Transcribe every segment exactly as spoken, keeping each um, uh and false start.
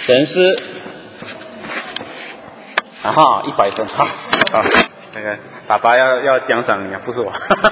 神是啊哈一百分哈啊，那个爸爸要要奖赏你啊，不是我。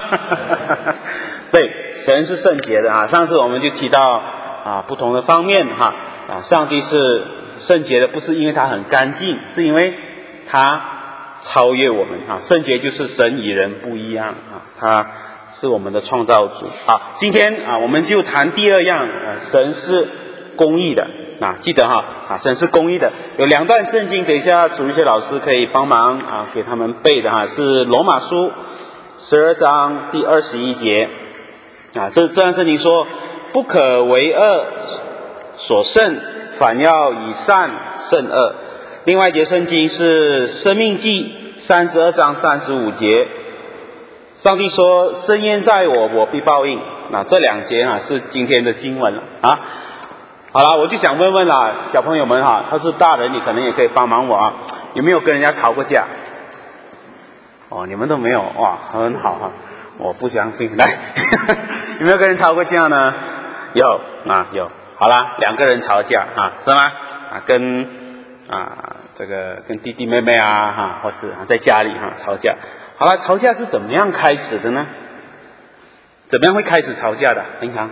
对，神是圣洁的啊。上次我们就提到啊不同的方面哈啊，上帝是圣洁的，不是因为他很干净，是因为他超越我们啊。圣洁就是神与人不一样啊，他是我们的创造主啊。今天啊，我们就谈第二样啊，神是公义的啊，记得哈啊，神是公义的。有两段圣经，等一下主日学老师可以帮忙啊，给他们背的哈，是罗马书十二章第二十一节啊。这这段圣经说，不可为恶所胜，反要以善胜恶。另外一节圣经是申命记三十二章三十五节，上帝说：“深渊在我，我必报应。”那这两节啊是今天的经文了啊。好了，我就想问问啦，小朋友们哈，他是大人，你可能也可以帮忙我啊。有没有跟人家吵过架？哦，你们都没有哇，很好哈。我不相信，来，有没有跟人吵过架呢？有啊，有。好啦，两个人吵架啊，是吗？啊，跟啊这个跟弟弟妹妹啊哈，或是啊在家里哈吵架。好了，吵架是怎么样开始的呢？怎么样会开始吵架的？平常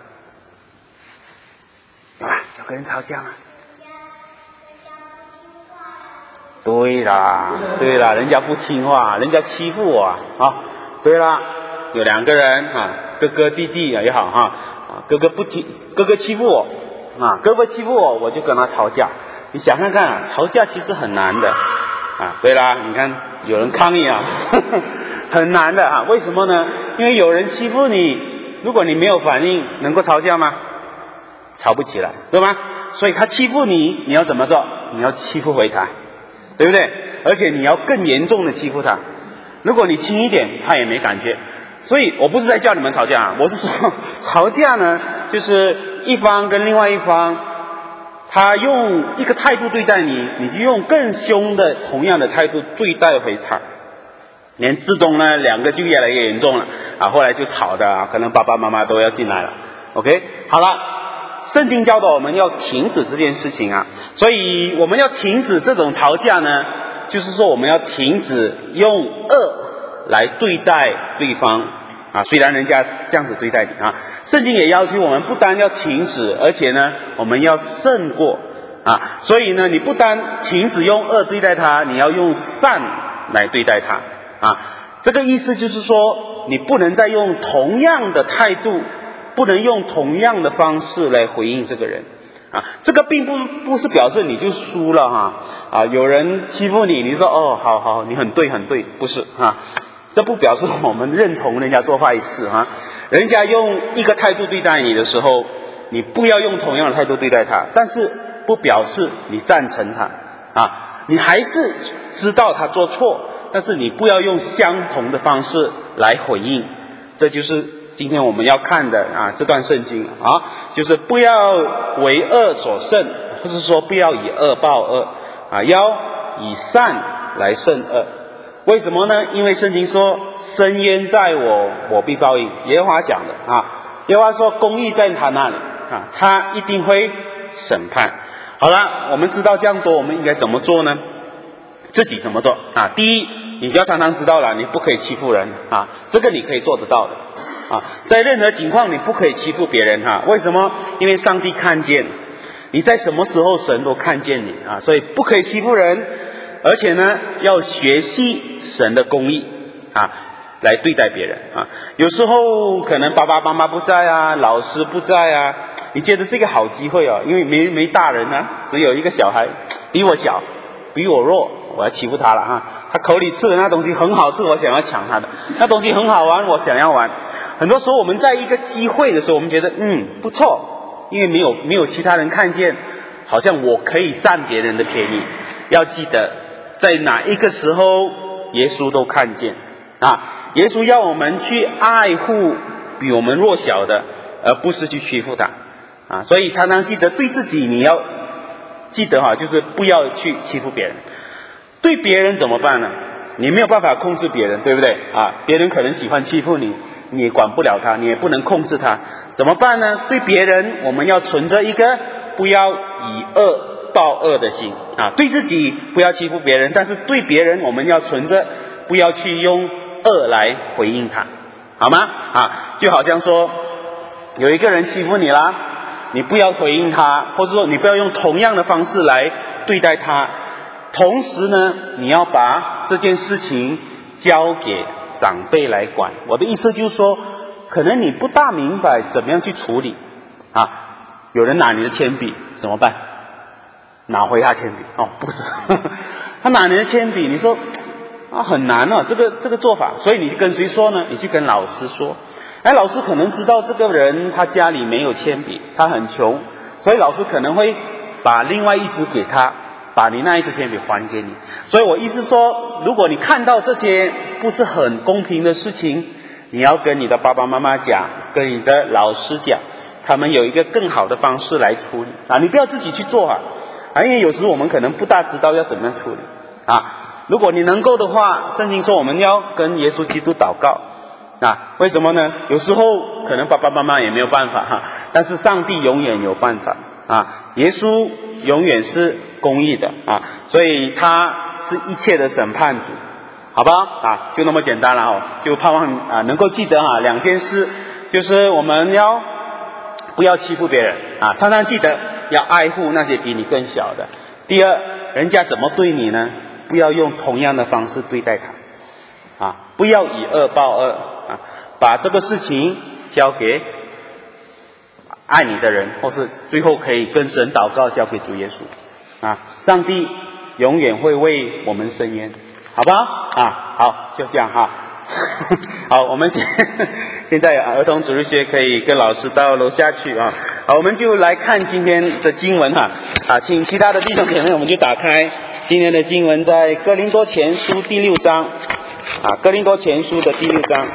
有吧？有跟人吵架吗？对啦，对啦，人家不听话，人家欺负我啊！啊对啦，有两个人啊，哥哥弟弟也好哈啊，哥哥不听，哥哥欺负我啊，哥哥欺负我，我就跟他吵架。你想看看啊，吵架其实很难的啊。对啦，你看有人抗议啊，呵呵很难的啊。为什么呢？因为有人欺负你，如果你没有反应，能够吵架吗？吵不起来，对吗？所以他欺负你，你要怎么做？你要欺负回他，对不对？而且你要更严重的欺负他。如果你轻一点，他也没感觉。所以我不是在叫你们吵架啊，我是说吵架呢，就是一方跟另外一方，他用一个态度对待你，你就用更凶的同样的态度对待回他。连之中呢，两个就越来越严重了啊，后来就吵的啊，可能爸爸妈妈都要进来了。OK， 好了，圣经教导我们要停止这件事情啊，所以我们要停止这种吵架呢，就是说我们要停止用恶来对待对方啊，虽然人家这样子对待你啊，圣经也要求我们不单要停止，而且呢，我们要胜过啊，所以呢，你不单停止用恶对待他，你要用善来对待他。啊，这个意思就是说，你不能再用同样的态度，不能用同样的方式来回应这个人。啊，这个并不不是表示你就输了哈。啊，有人欺负你，你说哦，好好，你很对很对，不是哈。这不表示我们认同人家做坏事哈。人家用一个态度对待你的时候，你不要用同样的态度对待他，但是不表示你赞成他啊，你还是知道他做错。但是你不要用相同的方式来回应，这就是今天我们要看的啊这段圣经啊，就是不要为恶所胜，或是说不要以恶报恶啊，要以善来胜恶。为什么呢？因为圣经说深渊在我，我必报应。耶和华讲的啊，耶和华说公义在他那里啊，他一定会审判。好了，我们知道这样多，我们应该怎么做呢？自己怎么做啊？第一，你就要常常知道了，你不可以欺负人啊，这个你可以做得到的啊。在任何情况，你不可以欺负别人哈、啊。为什么？因为上帝看见你在什么时候，神都看见你啊，所以不可以欺负人，而且呢，要学习神的公义啊，来对待别人啊。有时候可能爸爸妈妈不在啊，老师不在啊，你觉得是一个好机会哦，因为没没大人啊，只有一个小孩，比我小，比我弱。我要欺负他了哈，他口里吃的那东西很好吃，我想要抢他的；那东西很好玩，我想要玩。很多时候我们在一个机会的时候，我们觉得嗯不错，因为没有没有其他人看见，好像我可以占别人的便宜。要记得，在哪一个时候，耶稣都看见啊！耶稣要我们去爱护比我们弱小的，而不是去欺负他啊！所以常常记得对自己，你要记得哈，就是不要去欺负别人。对别人怎么办呢？你没有办法控制别人，对不对啊？别人可能喜欢欺负你，你也管不了他，你也不能控制他，怎么办呢？对别人，我们要存着一个不要以恶报恶的心啊。对自己不要欺负别人，但是对别人我们要存着不要去用恶来回应他，好吗？啊，就好像说有一个人欺负你啦，你不要回应他，或者说你不要用同样的方式来对待他。同时呢，你要把这件事情交给长辈来管。我的意思就是说，可能你不大明白怎么样去处理啊。有人拿你的铅笔怎么办？拿回他铅笔哦，不是，呵呵他拿你的铅笔，你说啊很难哦，这个这个做法，所以你跟谁说呢？你去跟老师说。哎，老师可能知道这个人他家里没有铅笔，他很穷，所以老师可能会把另外一支给他，把你那一支铅笔还给你。所以我意思说，如果你看到这些不是很公平的事情，你要跟你的爸爸妈妈讲，跟你的老师讲，他们有一个更好的方式来处理啊，你不要自己去做啊，啊，因为有时我们可能不大知道要怎么样处理啊。如果你能够的话，圣经说我们要跟耶稣基督祷告啊，为什么呢？有时候可能爸爸妈妈也没有办法哈，但是上帝永远有办法啊。耶稣永远是公义的啊，所以他是一切的审判主，好吧？啊，就那么简单了哦，就盼望啊能够记得啊两件事，就是我们要不要欺负别人啊，常常记得要爱护那些比你更小的。第二，人家怎么对你呢？不要用同样的方式对待他啊，不要以恶报恶啊，把这个事情交给爱你的人，或是最后可以跟神祷告，交给主耶稣啊，上帝永远会为我们伸冤，好吧？啊，好，就这样哈。好，我们现现在儿童主日学可以跟老师到楼下去啊。好，我们就来看今天的经文哈。啊，请其他的弟兄姐妹，我们就打开今天的经文，在哥林多前书第六章啊，哥林多前书的第六章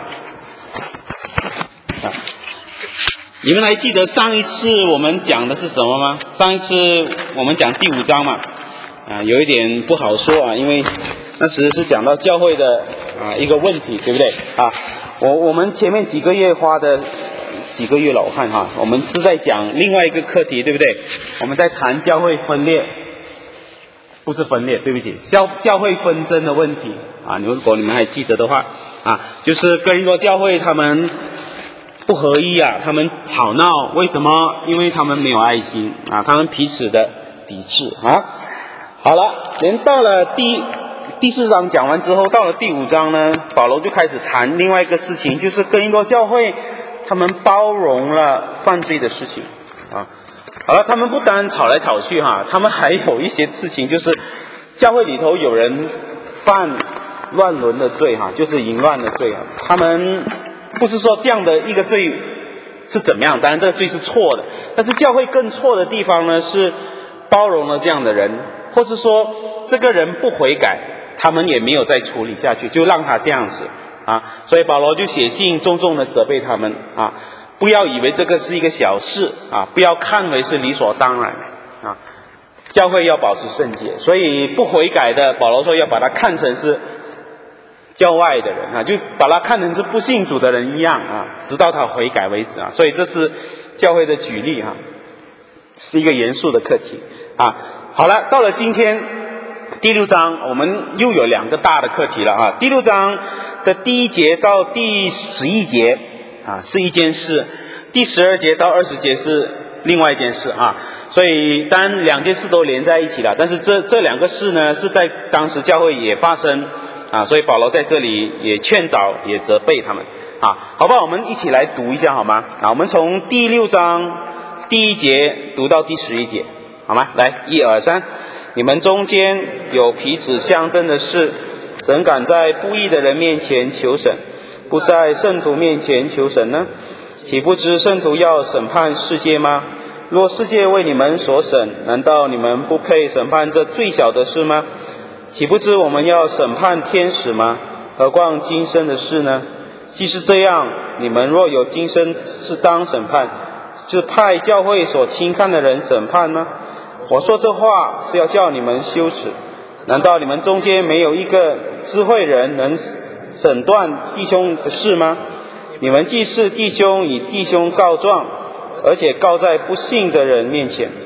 啊。你们还记得上一次我们讲的是什么吗？上一次我们讲第五章嘛，啊，有一点不好说啊，因为那时是讲到教会的啊一个问题，对不对啊？我我们前面几个月花的几个月了，我看哈，我们是在讲另外一个课题，对不对？我们在谈教会分裂，不是分裂，对不起，教教会纷争的问题啊。如果你们还记得的话啊，就是哥林多教会他们不合一啊，他们吵闹，为什么？因为他们没有爱心啊，他们彼此的抵制啊。好了，连到了第第四章讲完之后，到了第五章呢，保罗就开始谈另外一个事情，就是哥林多教会他们包容了犯罪的事情啊。好了，他们不单吵来吵去哈，他们还有一些事情，就是教会里头有人犯乱伦的罪哈，就是淫乱的罪啊。他们不是说这样的一个罪是怎么样，当然这个罪是错的，但是教会更错的地方呢，是包容了这样的人，或是说这个人不悔改，他们也没有再处理下去，就让他这样子啊。所以保罗就写信重重的责备他们啊，不要以为这个是一个小事啊，不要看为是理所当然啊。教会要保持圣洁，所以不悔改的，保罗说要把它看成是教外的人啊，就把他看成是不信主的人一样啊，直到他悔改为止啊。所以这是教会的举例哈、啊，是一个严肃的课题啊。好了，到了今天第六章，我们又有两个大的课题了啊。第六章的第一节到第十一节啊是一件事，第十二节到二十节是另外一件事啊。所以当然两件事都连在一起了，但是这这两个事呢是在当时教会也发生啊，所以保罗在这里也劝导也责备他们啊。好吧，我们一起来读一下好吗？啊，我们从第六章第一节读到第十一节，好吗？来，一二三。你们中间有彼此相争的事，怎敢在不义的人面前求审，不在圣徒面前求审呢？岂不知圣徒要审判世界吗？若世界为你们所审，难道你们不配审判这最小的事吗？岂不知我们要审判天使吗？何况今生的事呢？既是这样，你们若有今生是当审判，是派教会所轻看的人审判吗？我说这话是要叫你们羞耻。难道你们中间没有一个智慧人能审断弟兄的事吗？你们既是弟兄，以弟兄告状，而且告在不信的人面前，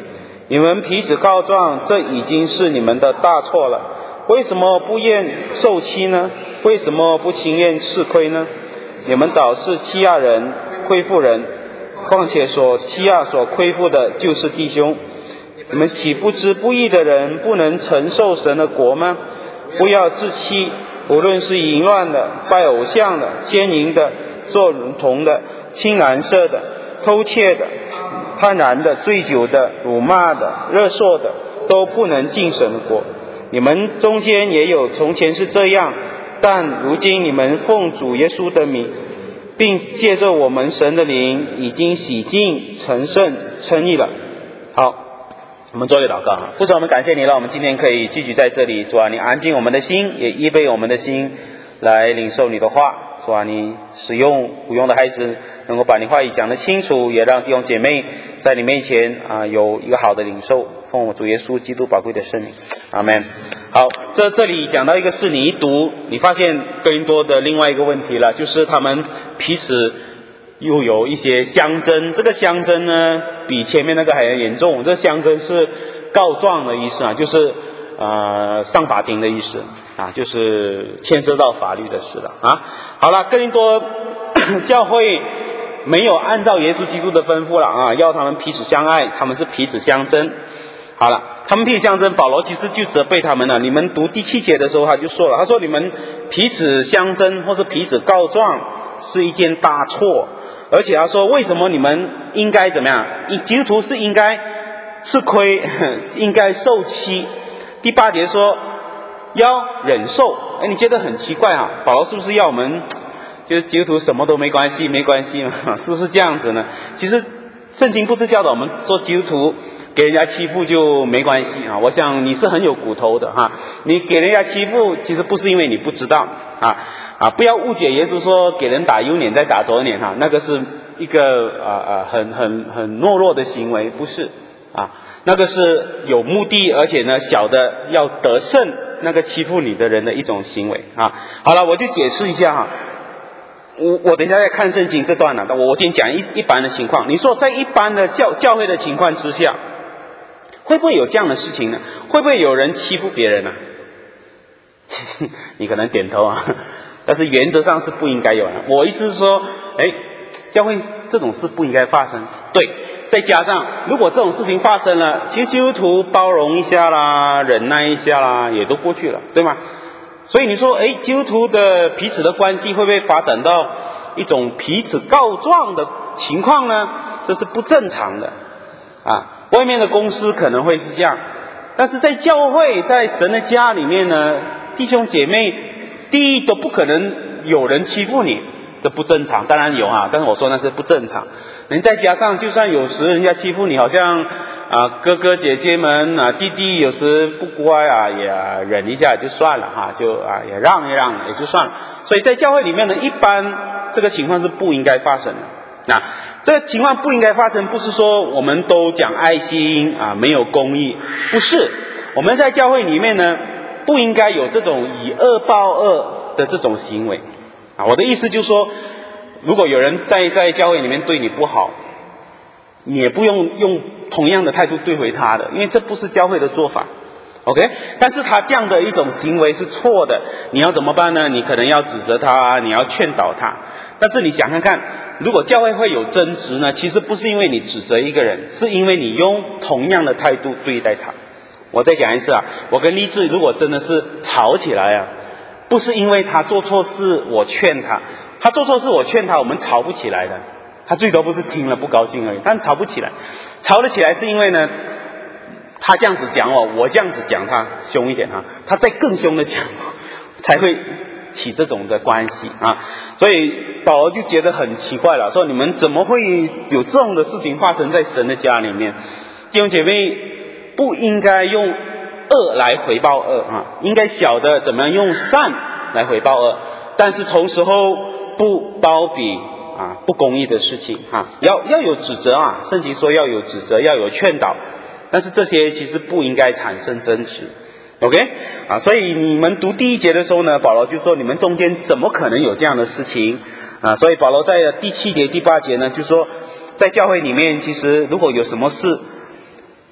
你们彼此告状，这已经是你们的大错了。为什么不愿受欺呢？为什么不情愿吃亏呢？你们倒是欺压人，亏负人。况且所欺压、所亏负的，就是弟兄。你们岂不知不义的人不能承受神的国吗？不要自欺，无论是淫乱的、拜偶像的、奸淫的、做奴童的、青蓝色的、偷窃的、贪婪的、醉酒的、辱骂的、热硕的，都不能进神的国。你们中间也有从前是这样，但如今你们奉主耶稣的名，并借着我们神的灵，已经洗净、成圣、称义了。好，我们做一个祷告哈。父神，我们感谢你了，我们今天可以聚集在这里。主啊，你安静我们的心，也预备我们的心来领受你的话。主啊，你使用无用的孩子，能够把你话语讲得清楚，也让弟兄姐妹在你面前啊有一个好的领受。奉我主耶稣基督宝贵的圣名，阿们。好，这这里讲到一个事，你一读，你发现哥林多的另外一个问题了，就是他们彼此又有一些相争。这个相争呢，比前面那个还要严重。这相争是告状的意思啊，就是呃上法庭的意思啊，就是牵涉到法律的事了啊。好了，哥林多教会没有按照耶稣基督的吩咐了啊，要他们彼此相爱，他们是彼此相争。好了，他们彼此相争，保罗其实就责备他们了。你们读第七节的时候他就说了，他说你们彼此相争或是彼此告状是一件大错，而且他说为什么你们应该怎么样？基督徒是应该吃亏，应该受欺。第八节说要忍受。哎，你觉得很奇怪啊？保罗是不是要我们就是基督徒什么都没关系没关系嘛？是不是这样子呢？其实圣经不是教导我们做基督徒给人家欺负就没关系啊！我想你是很有骨头的哈，你给人家欺负，其实不是因为你不知道啊啊！不要误解耶稣说给人打右脸再打左脸哈，那个是一个啊啊很很很懦弱的行为，不是啊，那个是有目的，而且呢小的要得胜那个欺负你的人的一种行为啊。好了，我就解释一下哈。我我等一下再看圣经这段了，我先讲一一般的情况。你说在一般的教教会的情况之下，会不会有这样的事情呢？会不会有人欺负别人呢、啊？你可能点头啊，但是原则上是不应该有的。我意思是说，哎，教会这种事不应该发生。对，再加上如果这种事情发生了，其实基督徒包容一下啦，忍耐一下啦，也都过去了，对吗？所以你说，哎，基督徒的彼此的关系会不会发展到一种彼此告状的情况呢？这是不正常的啊。外面的公司可能会是这样，但是在教会，在神的家里面呢，弟兄姐妹，第一都不可能有人欺负你，这不正常。当然有啊，但是我说那是不正常。人再加上，就算有时人家欺负你，好像啊哥哥姐姐们啊弟弟有时不乖啊，也忍一下就算了哈，就啊也让一让也就算了。所以在教会里面呢，一般这个情况是不应该发生的。那这个情况不应该发生，不是说我们都讲爱心啊，没有公义，不是。我们在教会里面呢，不应该有这种以恶报恶的这种行为啊。我的意思就是说，如果有人在在教会里面对你不好，你也不用用同样的态度对回他的，因为这不是教会的做法。OK， 但是他这样的一种行为是错的，你要怎么办呢？你可能要指责他，你要劝导他。但是你想看看，如果教会会有争执呢，其实不是因为你指责一个人，是因为你用同样的态度对待他。我再讲一次啊，我跟立志如果真的是吵起来啊，不是因为他做错事我劝他，他做错事我劝他，我们吵不起来的。他最多不是听了不高兴而已，但吵不起来。吵得起来是因为呢，他这样子讲我，我这样子讲他凶一点哈，他再更凶的讲，才会起这种的关系啊。所以保罗就觉得很奇怪了，说你们怎么会有这种的事情发生在神的家里面？弟兄姐妹不应该用恶来回报恶啊，应该晓得怎么样用善来回报恶，但是同时候不包庇啊不公义的事情啊，要要有指责啊，圣经说要有指责，要有劝导，但是这些其实不应该产生争执。OK 啊，所以你们读第一节的时候呢，保罗就说你们中间怎么可能有这样的事情啊？所以保罗在第七节、第八节呢，就说在教会里面，其实如果有什么事，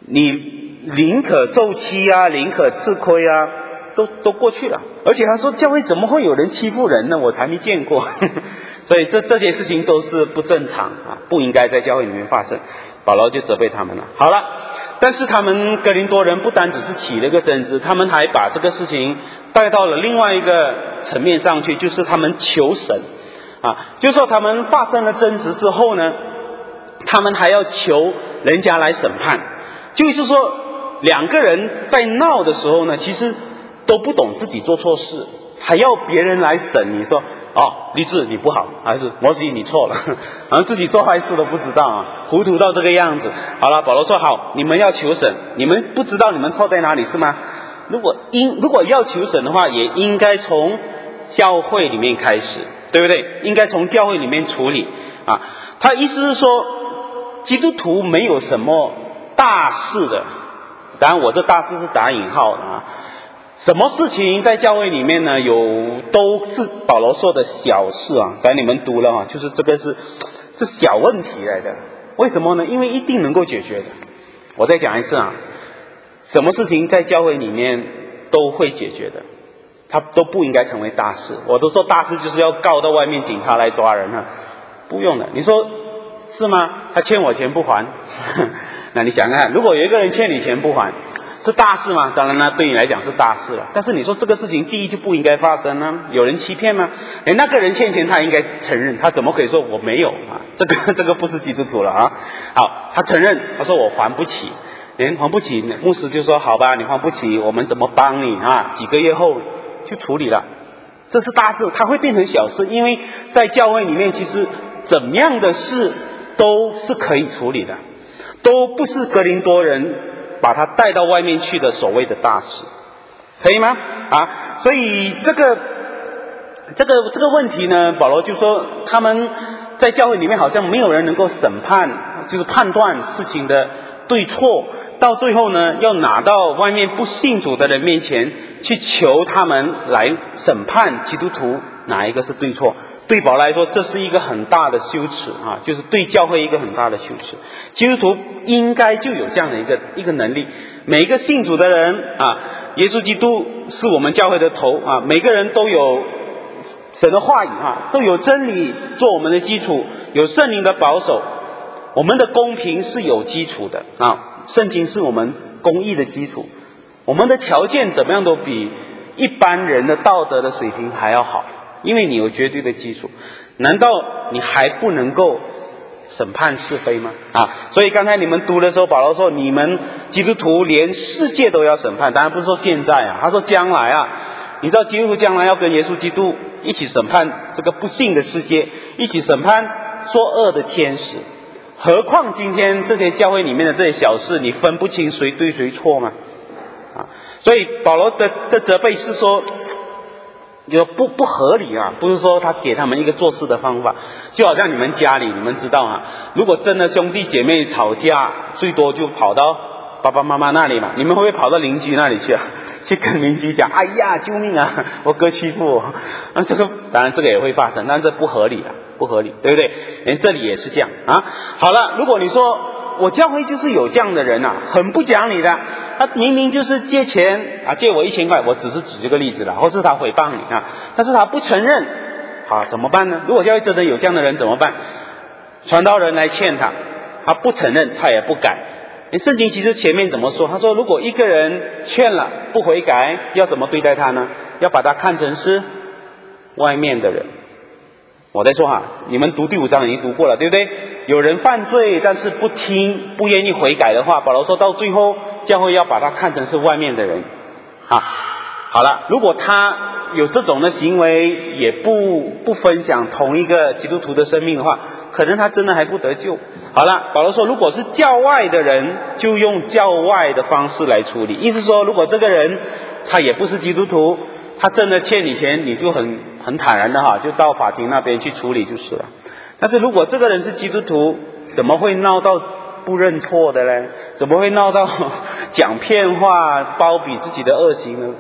你宁可受欺啊，宁可吃亏啊，都都过去了。而且他说教会怎么会有人欺负人呢？我才没见过。所以这这些事情都是不正常啊，不应该在教会里面发生。保罗就责备他们了。好了，但是他们哥林多人不单只是起了个争执，他们还把这个事情带到了另外一个层面上去，就是他们求神啊，就是说他们发生了争执之后呢，他们还要求人家来审判。就是说两个人在闹的时候呢，其实都不懂自己做错事，还要别人来审。你说哦，立志你不好，还是摩西你错了，然后自己做坏事都不知道啊，糊涂到这个样子。好了，保罗说好，你们要求审，你们不知道你们错在哪里是吗？如果应如果要求审的话，也应该从教会里面开始，对不对？应该从教会里面处理啊。他意思是说，基督徒没有什么大事的，当然我这大事是打引号的啊。什么事情在教会里面呢？有都是保罗说的小事啊，刚才你们读了啊，就是这个是是小问题来的。为什么呢？因为一定能够解决的。我再讲一次啊，什么事情在教会里面都会解决的，它都不应该成为大事。我都说大事就是要告到外面警察来抓人啊，不用的。你说是吗？他欠我钱不还，那你想想看，如果有一个人欠你钱不还，是大事吗？当然呢，对你来讲是大事了。但是你说这个事情第一就不应该发生呢？有人欺骗吗？连那个人欠钱他应该承认，他怎么可以说我没有啊？这个这个不是基督徒了啊！好，他承认，他说我还不起，连还不起，牧师就说好吧，你还不起，我们怎么帮你啊？几个月后就处理了，这是大事，它会变成小事，因为在教会里面，其实怎么样的事都是可以处理的，都不是哥林多人把他带到外面去的所谓的大事，可以吗？啊，所以这个这个这个问题呢，保罗就说他们在教会里面好像没有人能够审判，就是判断事情的对错，到最后呢，要拿到外面不信主的人面前去求他们来审判基督徒哪一个是对错。对保罗来说，这是一个很大的羞耻啊，就是对教会一个很大的羞耻。基督徒应该就有这样的一个一个能力，每一个信主的人啊，耶稣基督是我们教会的头啊，每个人都有神的话语啊，都有真理做我们的基础，有圣灵的保守，我们的公平是有基础的啊，圣经是我们公义的基础，我们的条件怎么样都比一般人的道德的水平还要好。因为你有绝对的基础，难道你还不能够审判是非吗？啊，所以刚才你们读的时候，保罗说你们基督徒连世界都要审判，当然不是说现在啊，他说将来啊，你知道基督徒将来要跟耶稣基督一起审判这个不幸的世界，一起审判作恶的天使，何况今天这些教会里面的这些小事，你分不清谁对谁错吗？啊，所以保罗的的责备是说，就不不合理啊，不是说他给他们一个做事的方法，就好像你们家里，你们知道啊，如果真的兄弟姐妹吵架，最多就跑到爸爸妈妈那里嘛，你们会不会跑到邻居那里去啊？去跟邻居讲，哎呀，救命啊，我哥欺负我。那这个当然这个也会发生，但是不合理啊，不合理，对不对？连这里也是这样啊。好了，如果你说我教会就是有这样的人啊，很不讲理的，他明明就是借钱啊，借我一千块，我只是举这个例子了，或是他诽谤你啊，但是他不承认，好怎么办呢？如果教会真的有这样的人怎么办？传道人来劝他，他不承认，他也不改。圣经其实前面怎么说？他说如果一个人劝了不悔改，要怎么对待他呢？要把他看成是外面的人。我在说哈，你们读第五章已经读过了，对不对？有人犯罪但是不听，不愿意悔改的话，保罗说到最后教会要把他看成是外面的人啊。好了，如果他有这种的行为，也不不分享同一个基督徒的生命的话，可能他真的还不得救。好了，保罗说如果是教外的人，就用教外的方式来处理，意思说如果这个人他也不是基督徒，他真的欠你钱，你就很很坦然的哈，就到法庭那边去处理就是了。但是如果这个人是基督徒，怎么会闹到不认错的呢？怎么会闹到讲骗话包庇自己的恶行呢？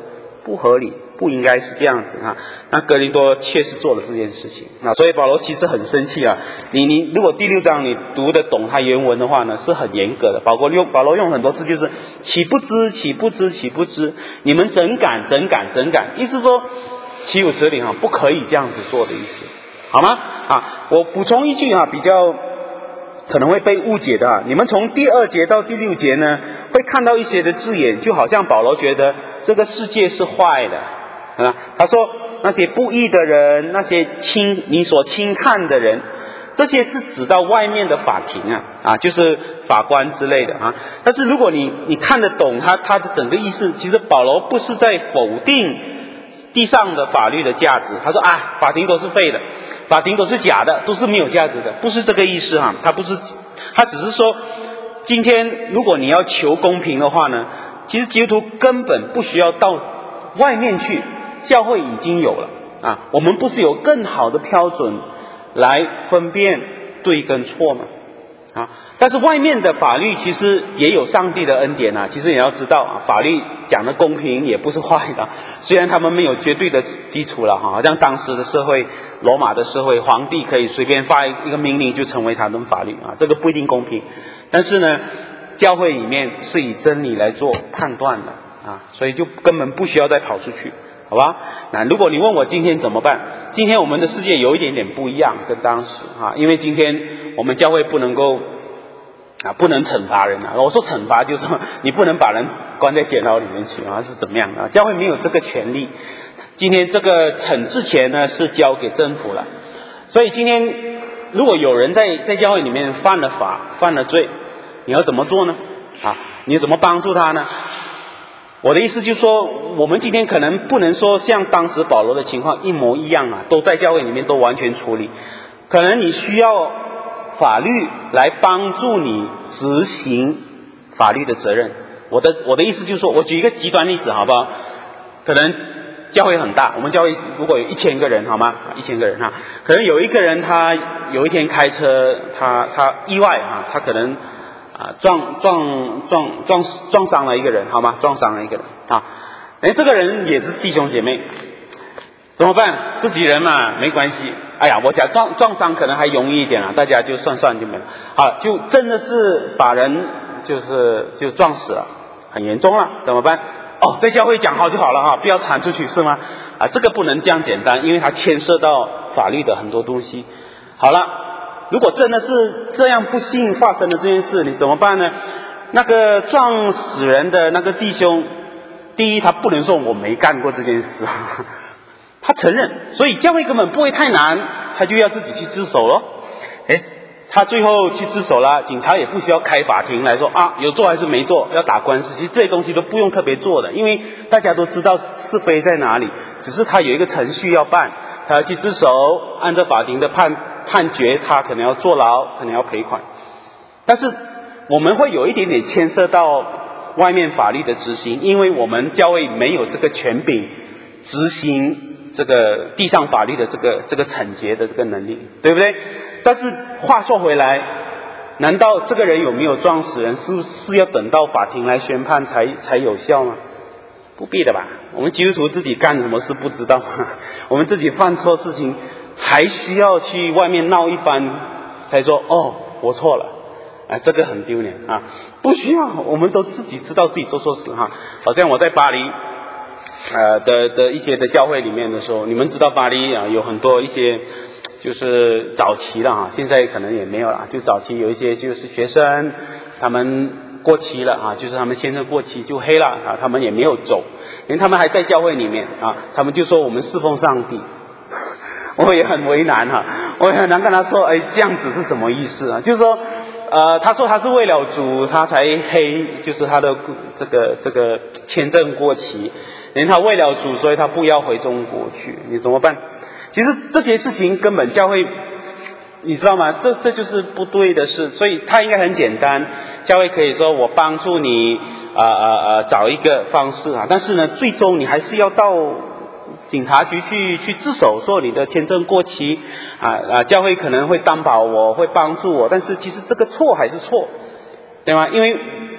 不合理，不应该是这样子啊。那哥林多确实做了这件事情啊，所以保罗其实很生气啊。你你如果第六章你读得懂他原文的话呢，是很严格的。保罗用保罗用很多字就是岂不知岂不知岂不知，你们怎敢怎敢怎敢，意思说岂有此理啊，不可以这样子做的意思，好吗？啊，我补充一句啊，比较可能会被误解的啊，你们从第二节到第六节呢，会看到一些的字眼，就好像保罗觉得这个世界是坏的啊。他说那些不义的人，那些轻你所轻看的人，这些是指到外面的法庭啊啊，就是法官之类的啊。但是如果你你看得懂他他的整个意思，其实保罗不是在否定地上的法律的价值。他说啊，法庭都是废的，法庭都是假的，都是没有价值的，不是这个意思哈。他不是，他只是说，今天如果你要求公平的话呢，其实基督徒根本不需要到外面去，教会已经有了啊。我们不是有更好的标准来分辨对跟错吗？啊，但是外面的法律其实也有上帝的恩典啊。其实也要知道啊，法律讲的公平也不是坏的，虽然他们没有绝对的基础了哈，好像当时的社会，罗马的社会，皇帝可以随便发一个命令就成为他的法律啊，这个不一定公平。但是呢，教会里面是以真理来做判断的啊，所以就根本不需要再跑出去，好吧？那如果你问我今天怎么办？今天我们的世界有一点点不一样，跟当时啊，因为今天我们教会不能够啊，不能惩罚人啊。我说惩罚就是说你不能把人关在监牢里面去啊，是怎么样的？教会没有这个权利。今天这个惩治权呢是交给政府了，所以今天如果有人在在教会里面犯了法、犯了罪，你要怎么做呢？啊，你怎么帮助他呢？我的意思就是说，我们今天可能不能说像当时保罗的情况一模一样啊，都在教会里面都完全处理。可能你需要法律来帮助你执行法律的责任。我的我的意思就是说，我举一个极端例子好不好？可能教会很大，我们教会如果有一千个人好吗？一千个人哈，可能有一个人他有一天开车，他他意外哈，他可能。啊，撞撞撞撞撞伤了一个人，好吗？撞伤了一个人啊！哎，这个人也是弟兄姐妹，怎么办？自己人嘛，没关系。哎呀，我想撞撞伤可能还容易一点啊，大家就算算就没了。好，就真的是把人就是就撞死了，很严重了，怎么办？哦，在教会讲好就好了哈，不要传出去是吗？啊，这个不能这样简单，因为它牵涉到法律的很多东西。好了。如果真的是这样不幸发生的这件事，你怎么办呢？那个撞死人的那个弟兄，第一他不能说我没干过这件事，他承认，所以教会根本不会太难，他就要自己去自首咯。诶，他最后去自首了，警察也不需要开法庭来说啊有做还是没做，要打官司，其实这些东西都不用特别做的，因为大家都知道是非在哪里，只是他有一个程序要办，他要去自首，按照法庭的判判决，他可能要坐牢，可能要赔款。但是我们会有一点点牵涉到外面法律的执行，因为我们教会没有这个权柄执行这个地上法律的这个这个惩戒的这个能力，对不对？但是话说回来，难道这个人有没有撞死人是是要等到法庭来宣判才才有效吗？不必的吧。我们基督徒自己干什么事不知道吗？我们自己犯错事情还需要去外面闹一番才说哦我错了，啊这个很丢脸啊！不需要，我们都自己知道自己做错事哈。好像我在巴黎呃的的一些的教会里面的时候，你们知道巴黎啊有很多一些就是早期的哈，现在可能也没有了，就早期有一些就是学生他们过期了啊，就是他们签证过期就黑了啊，他们也没有走，因为他们还在教会里面啊，他们就说我们侍奉上帝。我也很为难哈，我也很难跟他说，哎，这样子是什么意思啊？就是说，呃，他说他是为了主，他才黑，就是他的这个这个签证过期，连他为了主，所以他不要回中国去，你怎么办？其实这些事情根本教会，你知道吗？这这就是不对的事，所以他应该很简单，教会可以说我帮助你，啊啊啊，找一个方式啊，但是呢，最终你还是要到警察局去去自首，说你的签证过期，啊啊，教会可能会担保我，会帮助我，但是其实这个错还是错，对吗？因为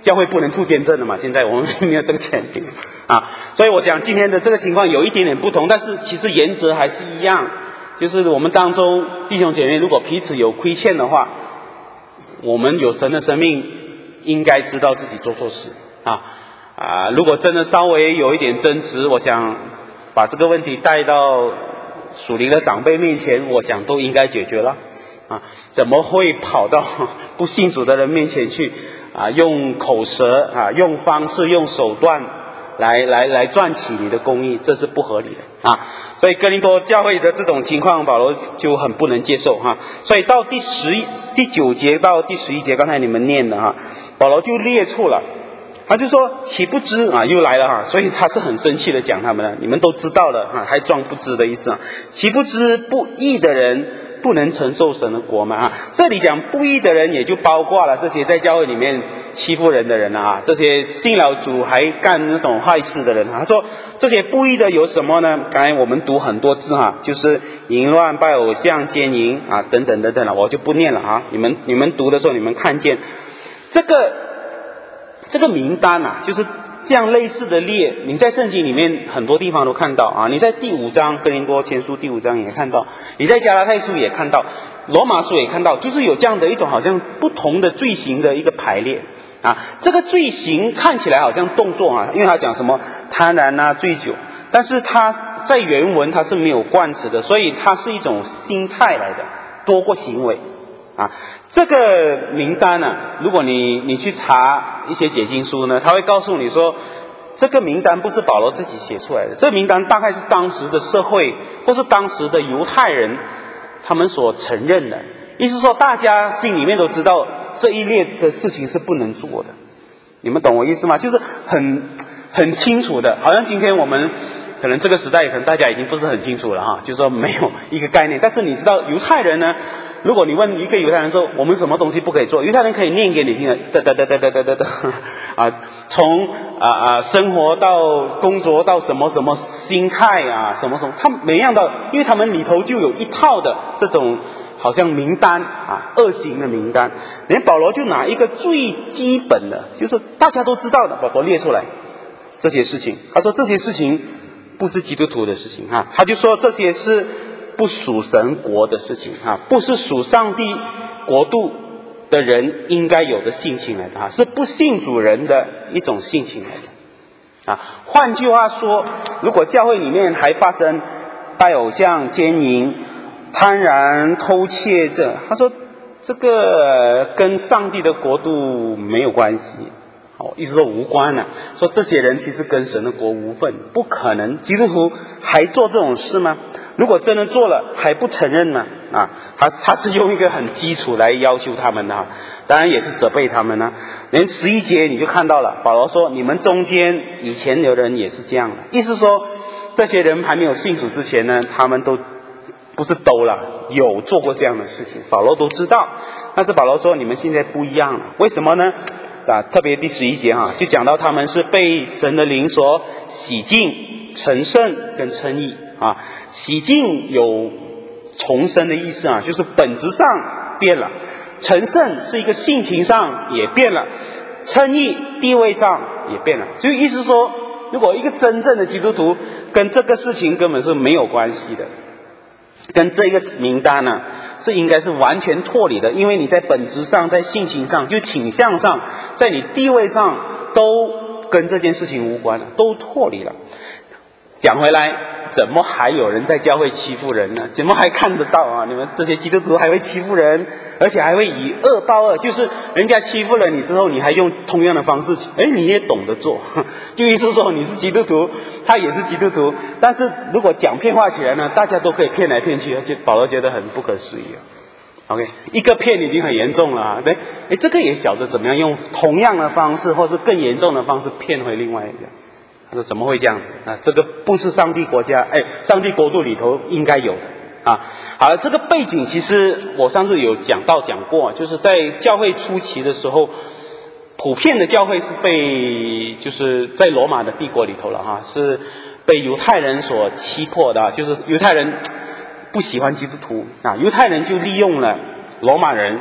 教会不能出见证了嘛，现在我们没有这个权利啊，所以我想今天的这个情况有一点点不同，但是其实原则还是一样，就是我们当中弟兄姐妹如果彼此有亏欠的话，我们有神的生命，应该知道自己做错事啊啊！如果真的稍微有一点争执，我想把这个问题带到属灵的长辈面前，我想都应该解决了啊！怎么会跑到不信主的人面前去啊？用口舌啊，用方式，用手段来来来赚取你的公义，这是不合理的啊！所以哥林多教会的这种情况，保罗就很不能接受哈。所以到第十第九节到第十一节，刚才你们念的哈，保罗就列出了，他就说岂不知啊，又来了哈，所以他是很生气的讲他们了，你们都知道了哈，还装不知的意思啊，岂不知不义的人不能承受神的国吗？啊，这里讲不义的人，也就包括了这些在教会里面欺负人的人啊，这些信了主还干那种坏事的人啊。他说这些不义的有什么呢？刚才我们读很多字哈，就是淫乱、拜偶像、奸淫啊，等等等等了，我就不念了啊。你们你们读的时候，你们看见这个这个名单啊，就是这样类似的列，你在圣经里面很多地方都看到啊，你在第五章哥林多前书第五章也看到，你在加拉太书也看到，罗马书也看到，就是有这样的一种好像不同的罪行的一个排列啊。这个罪行看起来好像动作啊，因为他讲什么贪婪啊、醉酒，但是他在原文他是没有冠词的，所以它是一种心态来的，多过行为啊。这个名单呢、啊，如果你你去查一些解经书呢，他会告诉你说，这个名单不是保罗自己写出来的，这个名单大概是当时的社会或是当时的犹太人他们所承认的，意思说大家心里面都知道这一列的事情是不能做的，你们懂我意思吗？就是很很清楚的，好像今天我们可能这个时代可能大家已经不是很清楚了哈，就是说没有一个概念，但是你知道犹太人呢，如果你问一个犹太人说我们什么东西不可以做，犹太人可以念给你听的，哒哒哒哒哒哒哒哒啊，从啊啊生活到工作到什么什么心态啊，什么什么，他每样的，因为他们里头就有一套的这种好像名单啊，恶行的名单，连保罗就拿一个最基本的，就是大家都知道的，保罗列出来这些事情，他说这些事情不是基督徒的事情啊，他就说这些是不属神国的事情啊，不是属上帝国度的人应该有的性情来的啊，是不信主人的一种性情来的啊。换句话说，如果教会里面还发生拜偶像、奸淫、贪婪、偷窃这，他说这个跟上帝的国度没有关系。哦，意思说无关了、啊，说这些人其实跟神的国无份，不可能。基督徒还做这种事吗？如果真的做了，还不承认呢？啊，他他是用一个很基础来要求他们的、啊，当然也是责备他们呢、啊。连十一节你就看到了，保罗说你们中间以前有人也是这样的，意思说这些人还没有信主之前呢，他们都不是都了，有做过这样的事情，保罗都知道。但是保罗说你们现在不一样了，为什么呢？啊，特别第十一节哈、啊，就讲到他们是被神的灵所洗净、成圣跟称义啊。洗净有重生的意思啊，就是本质上变了；成圣是一个性情上也变了；称义地位上也变了。就意思说，如果一个真正的基督徒跟这个事情根本是没有关系的，跟这个名单呢、啊。是应该是完全脱离的，因为你在本质上、在性情上、就倾向上、在你地位上都跟这件事情无关了，都脱离了。讲回来，怎么还有人在教会欺负人呢？怎么还看得到啊？你们这些基督徒还会欺负人，而且还会以恶报恶，就是人家欺负了你之后，你还用同样的方式，哎，你也懂得做，就意思说你是基督徒，他也是基督徒，但是如果讲骗话起来呢，大家都可以骗来骗去，而且保罗觉得很不可思议啊。OK， 一个骗已经很严重了啊，对，哎，这个也晓得怎么样用同样的方式，或是更严重的方式骗回另外一个。他说怎么会这样子啊？这个不是上帝国家，哎，上帝国度里头应该有的啊。好了，这个背景其实我上次有讲到讲过，就是在教会初期的时候，普遍的教会是被就是在罗马的帝国里头了哈，是被犹太人所欺迫的，就是犹太人不喜欢基督徒啊，犹太人就利用了罗马人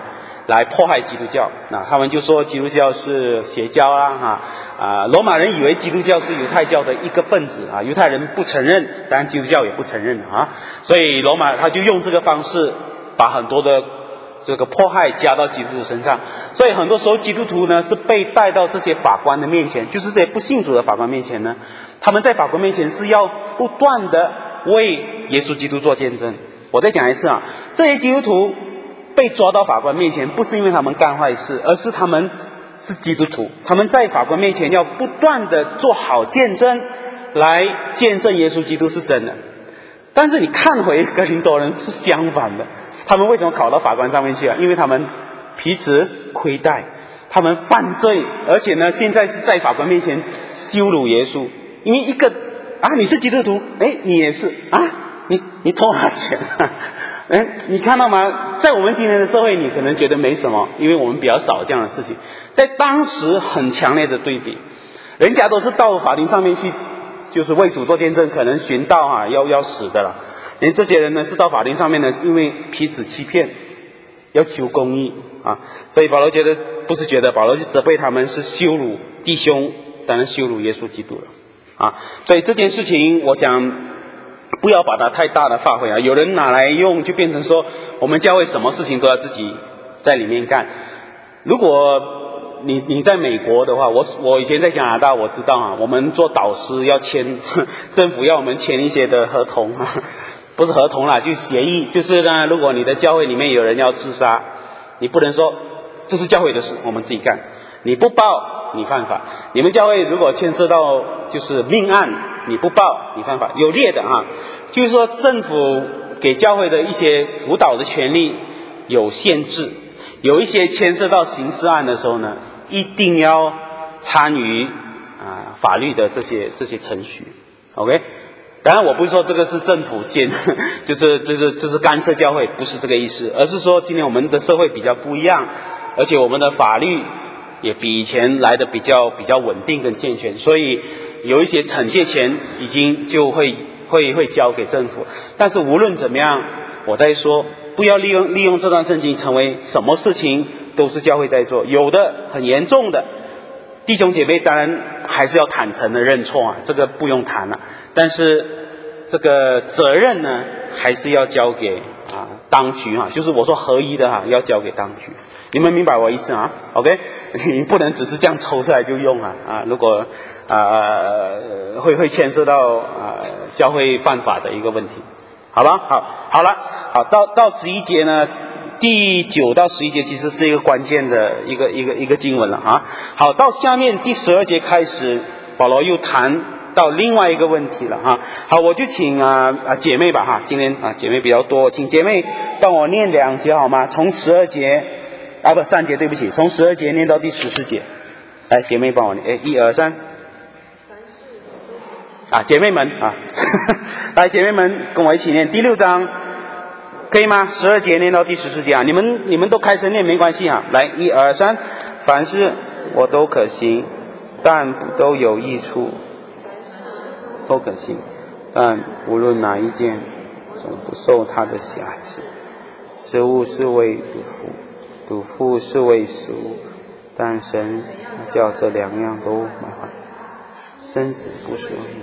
来迫害基督教。那他们就说基督教是邪教啊，哈啊，罗马人以为基督教是犹太教的一个分子啊，犹太人不承认，当然基督教也不承认啊，所以罗马他就用这个方式把很多的这个迫害加到基督徒身上，所以很多时候基督徒呢是被带到这些法官的面前，就是这些不信主的法官面前呢，他们在法官面前是要不断的为耶稣基督做见证。我再讲一次啊，这些基督徒被抓到法官面前，不是因为他们干坏事，而是他们是基督徒，他们在法官面前要不断的做好见证，来见证耶稣基督是真的。但是你看回哥林多人是相反的，他们为什么考到法官上面去啊？因为他们彼此亏待，他们犯罪，而且呢，现在是在法官面前羞辱耶稣。因为一个啊，你是基督徒，哎，你也是啊，你你偷他钱，哎，你看到吗？在我们今天的社会，你可能觉得没什么，因为我们比较少这样的事情。在当时很强烈的对比，人家都是到法庭上面去，就是为主做见证，可能寻到啊要要死的了。连这些人呢是到法庭上面呢，因为彼此欺骗，要求公义啊，所以保罗觉得不是觉得，保罗就责备他们是羞辱弟兄，当然羞辱耶稣基督了啊。所以这件事情，我想不要把它太大的发挥啊，有人拿来用，就变成说我们教会什么事情都要自己在里面干。如果你你在美国的话，我我以前在加拿大，我知道啊，我们做导师要签，政府要我们签一些的合同啊。不是合同啦，就协议，就是呢，如果你的教会里面有人要自杀，你不能说这是教会的事，我们自己干，你不报你犯法。你们教会如果牵涉到就是命案，你不报你犯法，有列的啊。就是说政府给教会的一些辅导的权利有限制，有一些牵涉到刑事案的时候呢，一定要参与啊法律的这些这些程序 ，OK。当然我不是说这个是政府监，就是就是就是干涉教会，不是这个意思，而是说今天我们的社会比较不一样，而且我们的法律也比以前来的比较比较稳定跟健全，所以有一些惩戒权已经就会会会交给政府。但是无论怎么样，我在说不要利用利用这段圣经成为什么事情都是教会在做，有的很严重的。弟兄姐妹当然还是要坦诚的认错啊，这个不用谈了。但是这个责任呢，还是要交给啊当局啊，就是我说合一的哈、啊，要交给当局。你们明白我意思啊 ？OK， 你不能只是这样抽出来就用啊啊！如果啊会会牵涉到啊教会犯法的一个问题，好吧？好，好了，好到到十一节呢。第九到十一节其实是一个关键的一个一个一个经文了啊。好，到下面第十二节开始，保罗又谈到另外一个问题了哈。好，我就请啊啊姐妹吧哈，今天啊姐妹比较多，请姐妹帮我念两节好吗？从十二节啊不三节，对不起，从十二节念到第十四节。来，姐妹帮我念，哎，一二三。啊，姐妹们啊，来，姐妹们跟我一起念第六章。可以吗？十二节念到第十四节啊，你们你们都开声念没关系啊。来，一二三，凡事我都可行，但不都有益处。都可行，但无论哪一件，总不受他的辖制。食物是为毒妇，毒妇是为食物，但神叫这两样都买坏。身子不是为你。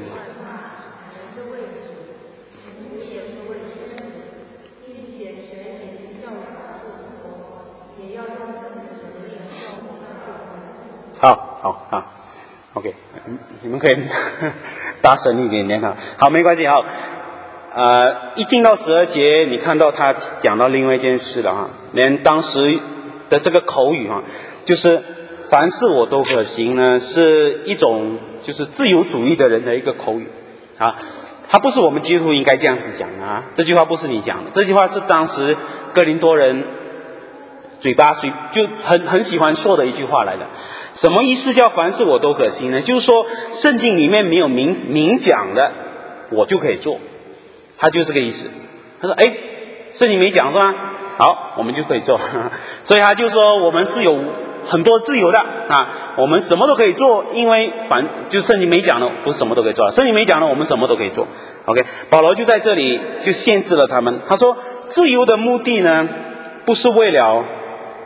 好好好 ，OK， 你们可以大声一点点哈。好，没关系哈。呃，一进到十二节，你看到他讲到另外一件事了哈。连当时的这个口语哈，就是凡事我都可行呢，是一种就是自由主义的人的一个口语啊。他不是我们基督徒应该这样子讲的啊。这句话不是你讲的，这句话是当时哥林多人嘴巴随就很很喜欢说的一句话来的。什么意思叫凡事我都可行呢？就是说圣经里面没有明明讲的，我就可以做，他就这个意思。他说哎，圣经没讲是吧？好，我们就可以做。所以他就说我们是有很多自由的啊，我们什么都可以做，因为凡就圣经没讲的不是什么都可以做，圣经没讲的我们什么都可以做。OK， 保罗就在这里就限制了他们。他说自由的目的呢，不是为了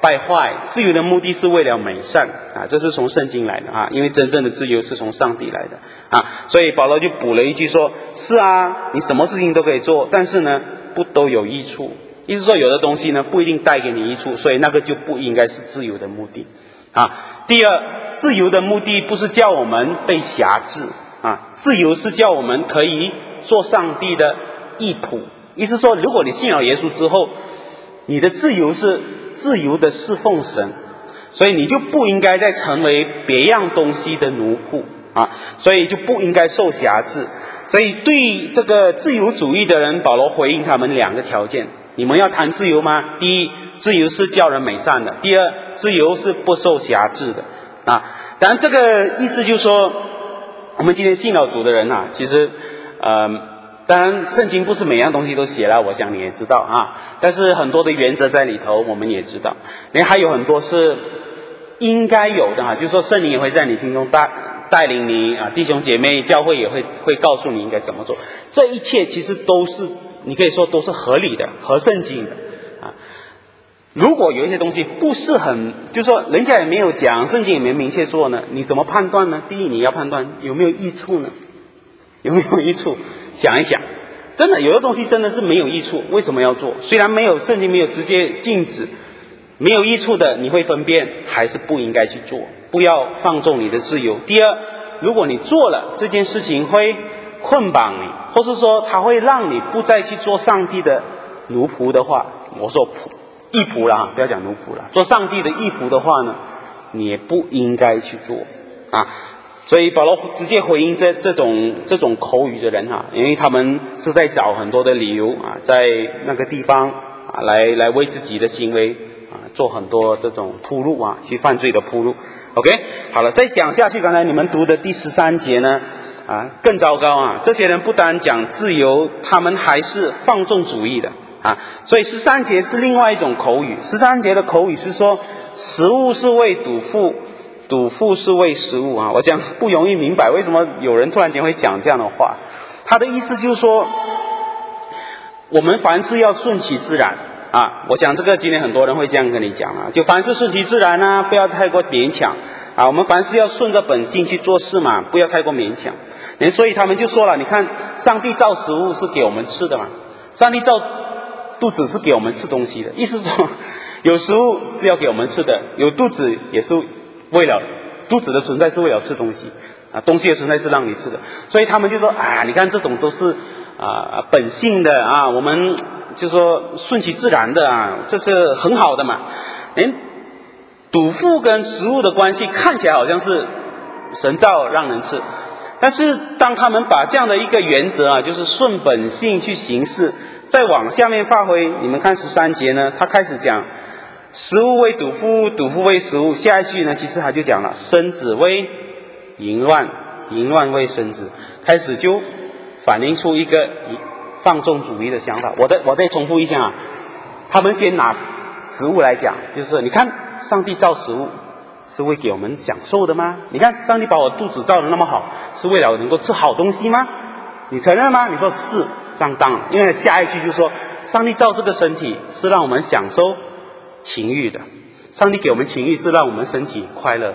败坏，自由的目的是为了美善啊，这是从圣经来的啊，因为真正的自由是从上帝来的啊，所以保罗就补了一句说：是啊，你什么事情都可以做，但是呢，不都有益处。意思说，有的东西呢不一定带给你益处，所以那个就不应该是自由的目的啊。第二，自由的目的不是叫我们被辖制啊，自由是叫我们可以做上帝的义仆。意思说，如果你信了耶稣之后，你的自由是自由的侍奉神，所以你就不应该再成为别样东西的奴仆啊，所以就不应该受辖制。所以对这个自由主义的人，保罗回应他们两个条件：你们要谈自由吗？第一，自由是叫人美善的；第二，自由是不受辖制的啊。当然，这个意思就是说，我们今天信了主的人啊，其实，呃，当然圣经不是每样东西都写了，我想你也知道啊。但是很多的原则在里头，我们也知道。连还有很多是应该有的哈、啊，就是说圣灵也会在你心中带带领你啊，弟兄姐妹教会也会会告诉你应该怎么做。这一切其实都是你可以说都是合理的，合圣经的啊。如果有一些东西不是很，就是说人家也没有讲，圣经也没明确做呢，你怎么判断呢？第一，你要判断有没有益处呢？有没有益处？想一想，真的有的东西真的是没有益处，为什么要做？虽然没有圣经没有直接禁止，没有益处的，你会分辨还是不应该去做，不要放纵你的自由。第二，如果你做了这件事情会捆绑你，或是说它会让你不再去做上帝的奴仆的话，我说义仆啦，不要讲奴仆啦，做上帝的义仆的话呢，你也不应该去做啊。所以保罗直接回应这这种这种口语的人哈、啊，因为他们是在找很多的理由啊，在那个地方啊，来来为自己的行为啊做很多这种铺路啊，去犯罪的铺路。OK， 好了，再讲下去，刚才你们读的第十三节呢，啊更糟糕啊！这些人不单讲自由，他们还是放纵主义的啊。所以十三节是另外一种口语，十三节的口语是说，食物是为赌富。赌富是为食物啊，我讲不容易明白为什么有人突然间会讲这样的话。他的意思就是说，我们凡事要顺其自然啊。我想这个今天很多人会这样跟你讲啊，就凡事顺其自然啊，不要太过勉强啊。我们凡事要顺着本性去做事嘛，不要太过勉强。所以他们就说了，你看上帝造食物是给我们吃的嘛，上帝造肚子是给我们吃东西的，意思说有食物是要给我们吃的，有肚子也是为了肚子的存在是为了吃东西啊，东西的存在是让你吃的，所以他们就说啊，你看这种都是啊本性的啊，我们就说顺其自然的啊，这是很好的嘛。连赌富跟食物的关系看起来好像是神造让人吃，但是当他们把这样的一个原则啊，就是顺本性去行事，再往下面发挥，你们看十三节呢，他开始讲。食物为赌富，赌富为食物。下一句呢，其实他就讲了，生子为淫乱，淫乱为生子。开始就反映出一个放纵主义的想法。我再我再重复一下啊，他们先拿食物来讲，就是你看上帝造食物是为给我们享受的吗？你看上帝把我肚子造得那么好，是为了能够吃好东西吗？你承认吗？你说是，上当了。因为下一句就说，上帝造这个身体是让我们享受情欲的，上帝给我们情欲是让我们身体快乐的。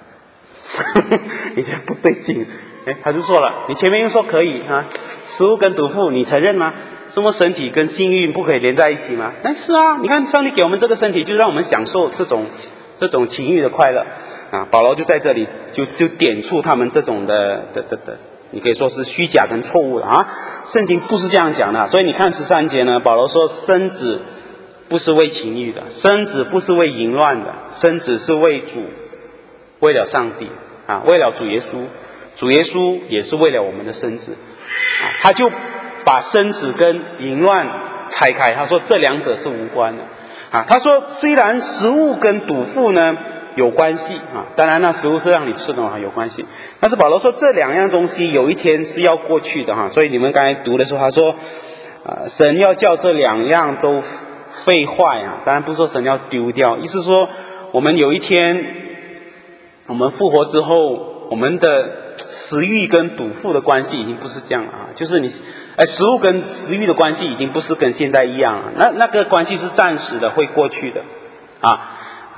你这不对劲，哎，他就说了，你前面又说可以啊，食物跟赌富，你承认吗？什么身体跟性欲不可以连在一起吗？但是啊，你看上帝给我们这个身体，就让我们享受这种这种情欲的快乐啊。保罗就在这里就就点出他们这种的的的的，你可以说是虚假跟错误的啊。圣经不是这样讲的，所以你看十三节呢，保罗说生子不是为情欲的，生子不是为淫乱的，生子是为主，为了上帝啊，为了主耶稣，主耶稣也是为了我们的生子啊，他就把生子跟淫乱拆开，他说这两者是无关的啊。他说虽然食物跟赌富呢有关系啊，当然那食物是让你吃的嘛，有关系，但是保罗说这两样东西有一天是要过去的哈，所以你们刚才读的时候他说啊，神要叫这两样都废坏啊，当然不是说神要丢掉，意思说我们有一天我们复活之后，我们的食欲跟赌富的关系已经不是这样了啊，就是你呃食物跟食欲的关系已经不是跟现在一样了，那那个关系是暂时的，会过去的啊。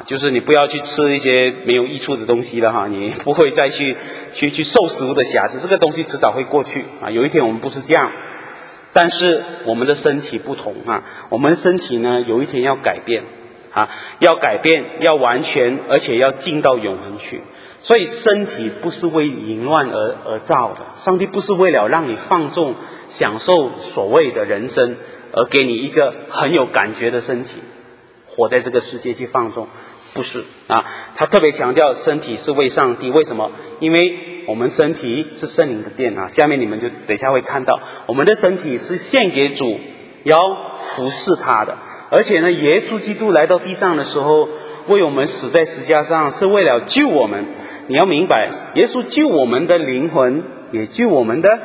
就是你不要去吃一些没有益处的东西了哈，你不会再去去去受食物的辖制，这个东西迟早会过去啊。有一天我们不是这样，但是我们的身体不同啊，我们身体呢有一天要改变啊，要改变，要完全，而且要进到永恒去。所以身体不是为淫乱而而造的，上帝不是为了让你放纵享受所谓的人生，而给你一个很有感觉的身体，活在这个世界去放纵，不是啊。他特别强调身体是为上帝，为什么？因为我们身体是圣灵的殿啊。下面你们就等一下会看到，我们的身体是献给主，要服侍他的。而且呢，耶稣基督来到地上的时候，为我们死在十字架上，是为了救我们。你要明白，耶稣救我们的灵魂，也救我们的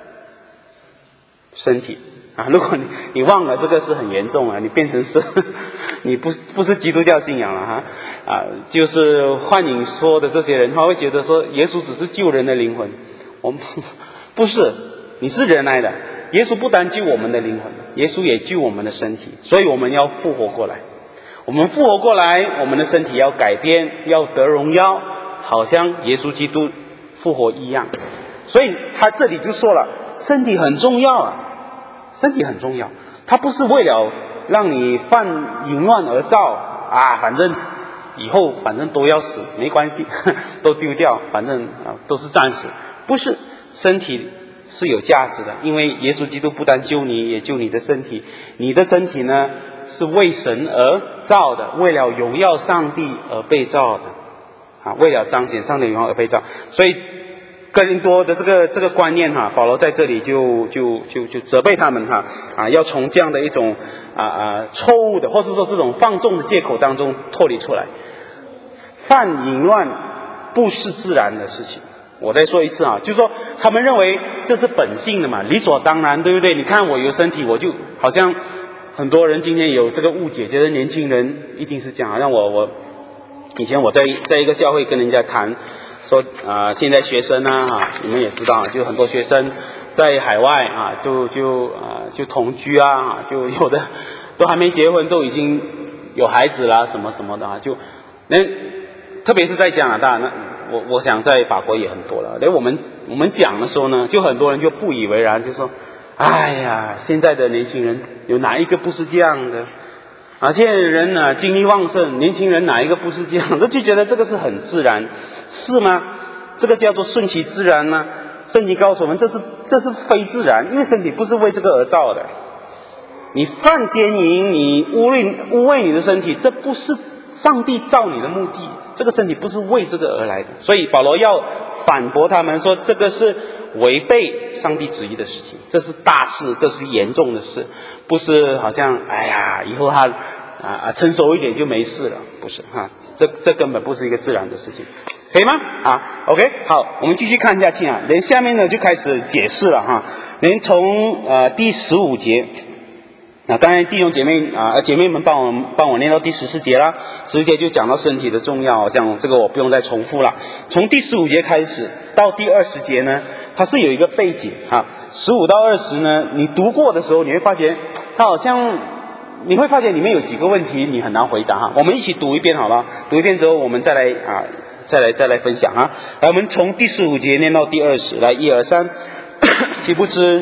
身体啊。如果你你忘了这个是很严重啊，你变成是你不不是基督教信仰了哈啊。就是幻影说的这些人，他会觉得说耶稣只是救人的灵魂，我们不是，你是人来的。耶稣不单救我们的灵魂，耶稣也救我们的身体，所以我们要复活过来。我们复活过来，我们的身体要改变，要得荣耀，好像耶稣基督复活一样。所以他这里就说了，身体很重要啊，身体很重要。他不是为了让你犯淫乱而造啊，反正以后反正都要死，没关系，都丢掉，反正啊都是暂时。不是，身体是有价值的，因为耶稣基督不但救你，也救你的身体。你的身体呢，是为神而造的，为了荣耀上帝而被造的啊，为了彰显上帝荣耀而被造。所以哥林多的这个这个观念哈，保罗在这里就就就就责备他们哈啊，要从这样的一种啊啊错误的，或是说这种放纵的借口当中脱离出来。犯淫乱不是自然的事情。我再说一次啊，就是说他们认为这是本性的嘛，理所当然，对不对？你看我有身体，我就好像很多人今天有这个误解，觉得年轻人一定是这样。让我我以前我在在一个教会跟人家谈说啊、呃，现在学生啊，啊你们也知道，就很多学生在海外啊，就就啊、呃、就同居啊，啊就有的都还没结婚，都已经有孩子啦，什么什么的啊，就那特别是在加拿大那。我我想在法国也很多了，所以我们我们讲的时候呢，就很多人就不以为然，就说，哎呀，现在的年轻人有哪一个不是这样的？啊，现在的人呢、啊、精力旺盛，年轻人哪一个不是这样的？就觉得这个是很自然，是吗？这个叫做顺其自然吗？圣经告诉我们，这是这是非自然，因为身体不是为这个而造的。你犯奸淫，你污秽污秽你的身体，这不是上帝造你的目的。这个身体不是为这个而来的，所以保罗要反驳他们说，这个是违背上帝旨意的事情，这是大事，这是严重的事，不是好像哎呀以后他啊啊成熟一点就没事了，不是哈，这这根本不是一个自然的事情，可以吗？啊 ，OK， 好，我们继续看下去啊，连下面呢就开始解释了哈，连从呃第十五节。那刚才弟兄姐妹啊，姐妹们帮我帮我念到第十四节啦，十四节就讲到身体的重要，好像这个我不用再重复了。从第十五节开始到第二十节呢，它是有一个背景啊。十五到二十呢，你读过的时候，你会发现它好像你会发现里面有几个问题你很难回答哈。我们一起读一遍好了，读一遍之后我们再来啊，再来再来分享啊。来，我们从第十五节念到第二十，来一二三，岂不知？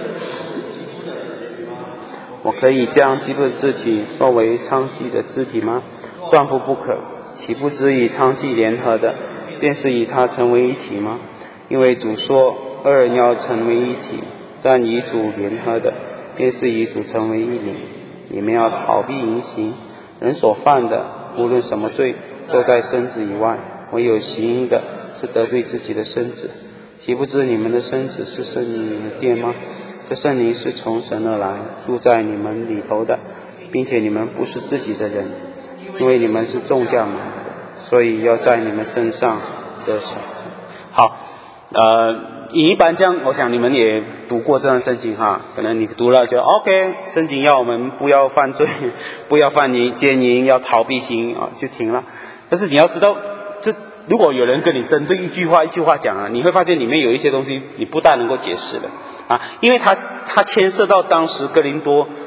我可以将基督的肢体作为娼妓的肢体吗？断乎不可。岂不知与娼妓联合的，便是与他成为一体吗？因为主说，二人要成为一体。但与主联合的，便是与主成为一灵。你们要逃避淫行。人所犯的，无论什么罪，都在身子以外；唯有行淫的，是得罪自己的身子。岂不知你们的身子是圣灵的殿吗？这圣灵是从神而来，住在你们里头的，并且你们不是自己的人，因为你们是重价买的，所以要在你们身上得赏。好，呃，一般这样，我想你们也读过这段圣经哈，可能你读了就 OK， 圣经要我们不要犯罪，不要犯淫奸淫，要逃避行啊，就停了。但是你要知道，这如果有人跟你针对一句话一句话讲啊，你会发现里面有一些东西你不大能够解释的。啊，因为它它牵涉到当时哥林多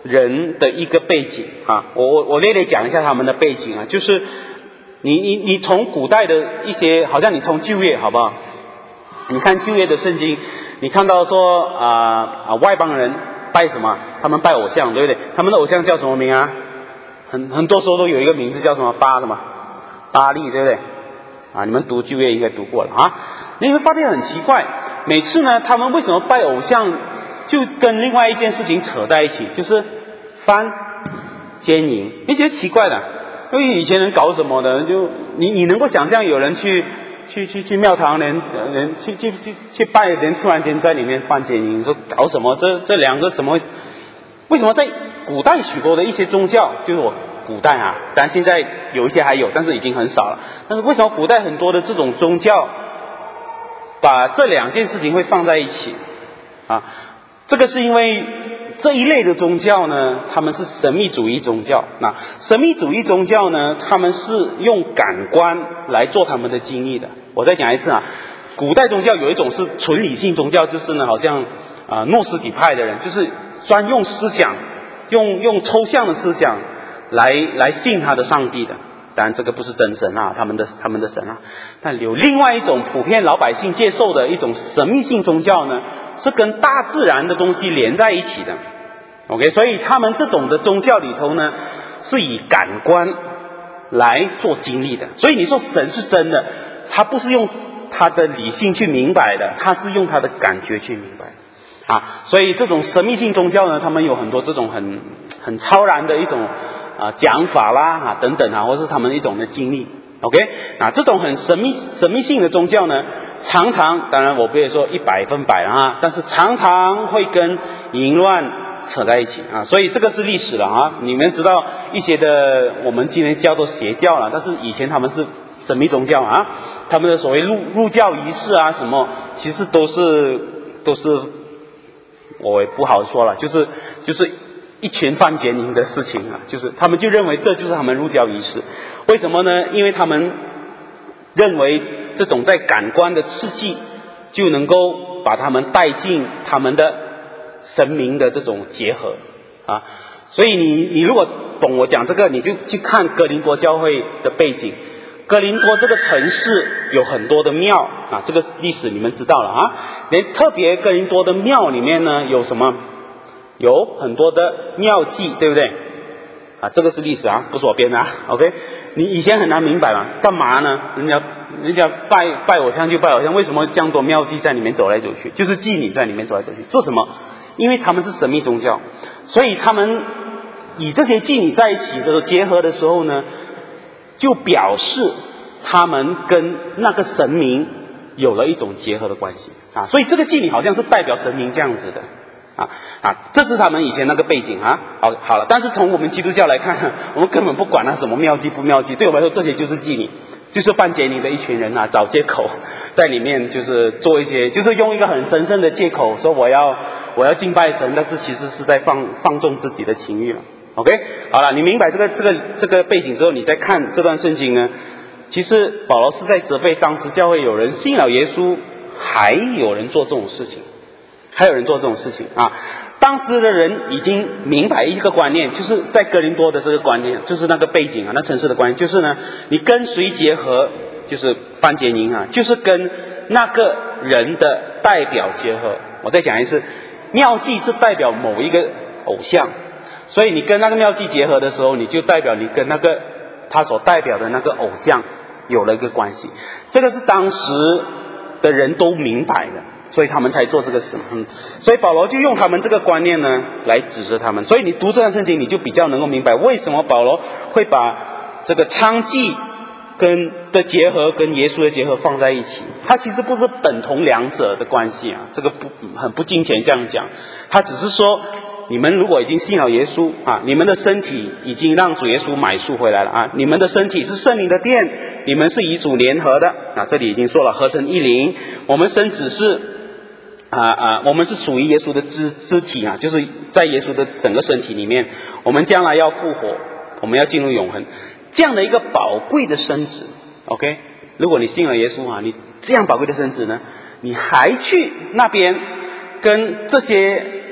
人的一个背景啊，我我我略略讲一下他们的背景啊，就是你你你从古代的一些，好像你从旧约好不好？你看旧约的圣经，你看到说啊啊、呃、外邦人拜什么？他们拜偶像，对不对？他们的偶像叫什么名啊？很很多时候都有一个名字叫什么巴什么巴利，对不对？啊，你们读旧约应该读过了啊。你会发现很奇怪，每次呢，他们为什么拜偶像，就跟另外一件事情扯在一起，就是犯奸淫。你觉得奇怪的？因为以前人搞什么的，就你你能够想象有人去去去去庙堂，连连去去去去拜，人突然间在里面犯奸淫，说搞什么？这这两个什么？为什么在古代许多的一些宗教，就是我古代啊，当然现在有一些还有，但是已经很少了。但是为什么古代很多的这种宗教，把这两件事情会放在一起啊？这个是因为这一类的宗教呢，他们是神秘主义宗教。那神秘主义宗教呢，他们是用感官来做他们的经历的。我再讲一次啊，古代宗教有一种是纯理性宗教，就是呢，好像啊诺斯底派的人，就是专用思想，用用抽象的思想来来信他的上帝的。当然这个不是真神啊，他们的他们的神啊。但有另外一种普遍老百姓接受的一种神秘性宗教呢，是跟大自然的东西连在一起的。OK， 所以他们这种的宗教里头呢，是以感官来做经历的。所以你说神是真的，他不是用他的理性去明白的，他是用他的感觉去明白的啊。所以这种神秘性宗教呢，他们有很多这种很很超然的一种啊讲法啦啊等等啊，或是他们一种的经历。OK， 那这种很神秘神秘性的宗教呢，常常当然我不会说一百分百啊，但是常常会跟淫乱扯在一起啊，所以这个是历史了啊。你们知道一些的，我们今天叫做邪教了，但是以前他们是神秘宗教啊，他们的所谓入入教仪式啊什么，其实都是都是我也不好说了，就是就是一群犯奸淫的事情啊，就是他们就认为这就是他们入教仪式。为什么呢？因为他们认为这种在感官的刺激就能够把他们带进他们的神明的这种结合啊。所以你你如果懂我讲这个，你就去看哥林多教会的背景。哥林多这个城市有很多的庙啊，这个历史你们知道了啊。连特别哥林多的庙里面呢，有什么？有很多的庙祭，对不对？啊，这个是历史啊，不是我编的啊。OK， 你以前很难明白嘛，干嘛呢？人家人家拜拜偶像就拜偶像，为什么这样多庙祭在里面走来走去？就是妓女在里面走来走去，做什么？因为他们是神秘宗教，所以他们以这些妓女在一起的结合的时候呢，就表示他们跟那个神明有了一种结合的关系啊。所以这个妓女好像是代表神明这样子的。啊啊，这是他们以前那个背景啊。好，好了，但是从我们基督教来看，我们根本不管他什么妙计不妙计，对我们来说这些就是妓女，就是犯奸淫的一群人啊，找借口在里面就是做一些，就是用一个很神圣的借口说我要我要敬拜神，但是其实是在放放纵自己的情欲了。OK， 好了，你明白这个这个这个背景之后，你再看这段圣经呢，其实保罗是在责备当时教会有人信了耶稣，还有人做这种事情。还有人做这种事情啊！当时的人已经明白一个观念，就是在哥林多的这个观念，就是那个背景啊，那城市的观念，就是呢，你跟谁结合，就是犯奸淫啊，就是跟那个人的代表结合。我再讲一次，庙祭是代表某一个偶像，所以你跟那个庙祭结合的时候，你就代表你跟那个他所代表的那个偶像有了一个关系。这个是当时的人都明白的。所以他们才做这个事，嗯，所以保罗就用他们这个观念呢来指责他们。所以你读这段圣经，你就比较能够明白为什么保罗会把这个娼妓跟的结合跟耶稣的结合放在一起。他其实不是等同两者的关系啊，这个不很不敬虔这样讲。他只是说，你们如果已经信了耶稣啊，你们的身体已经让主耶稣买赎回来了啊，你们的身体是圣灵的殿，你们是与主联合的啊，这里已经说了合成一灵。我们身子是。啊啊，我们是属于耶稣的肢肢体啊，就是在耶稣的整个身体里面，我们将来要复活，我们要进入永恒，这样的一个宝贵的身子 ，OK？ 如果你信了耶稣啊，你这样宝贵的身子呢，你还去那边跟这些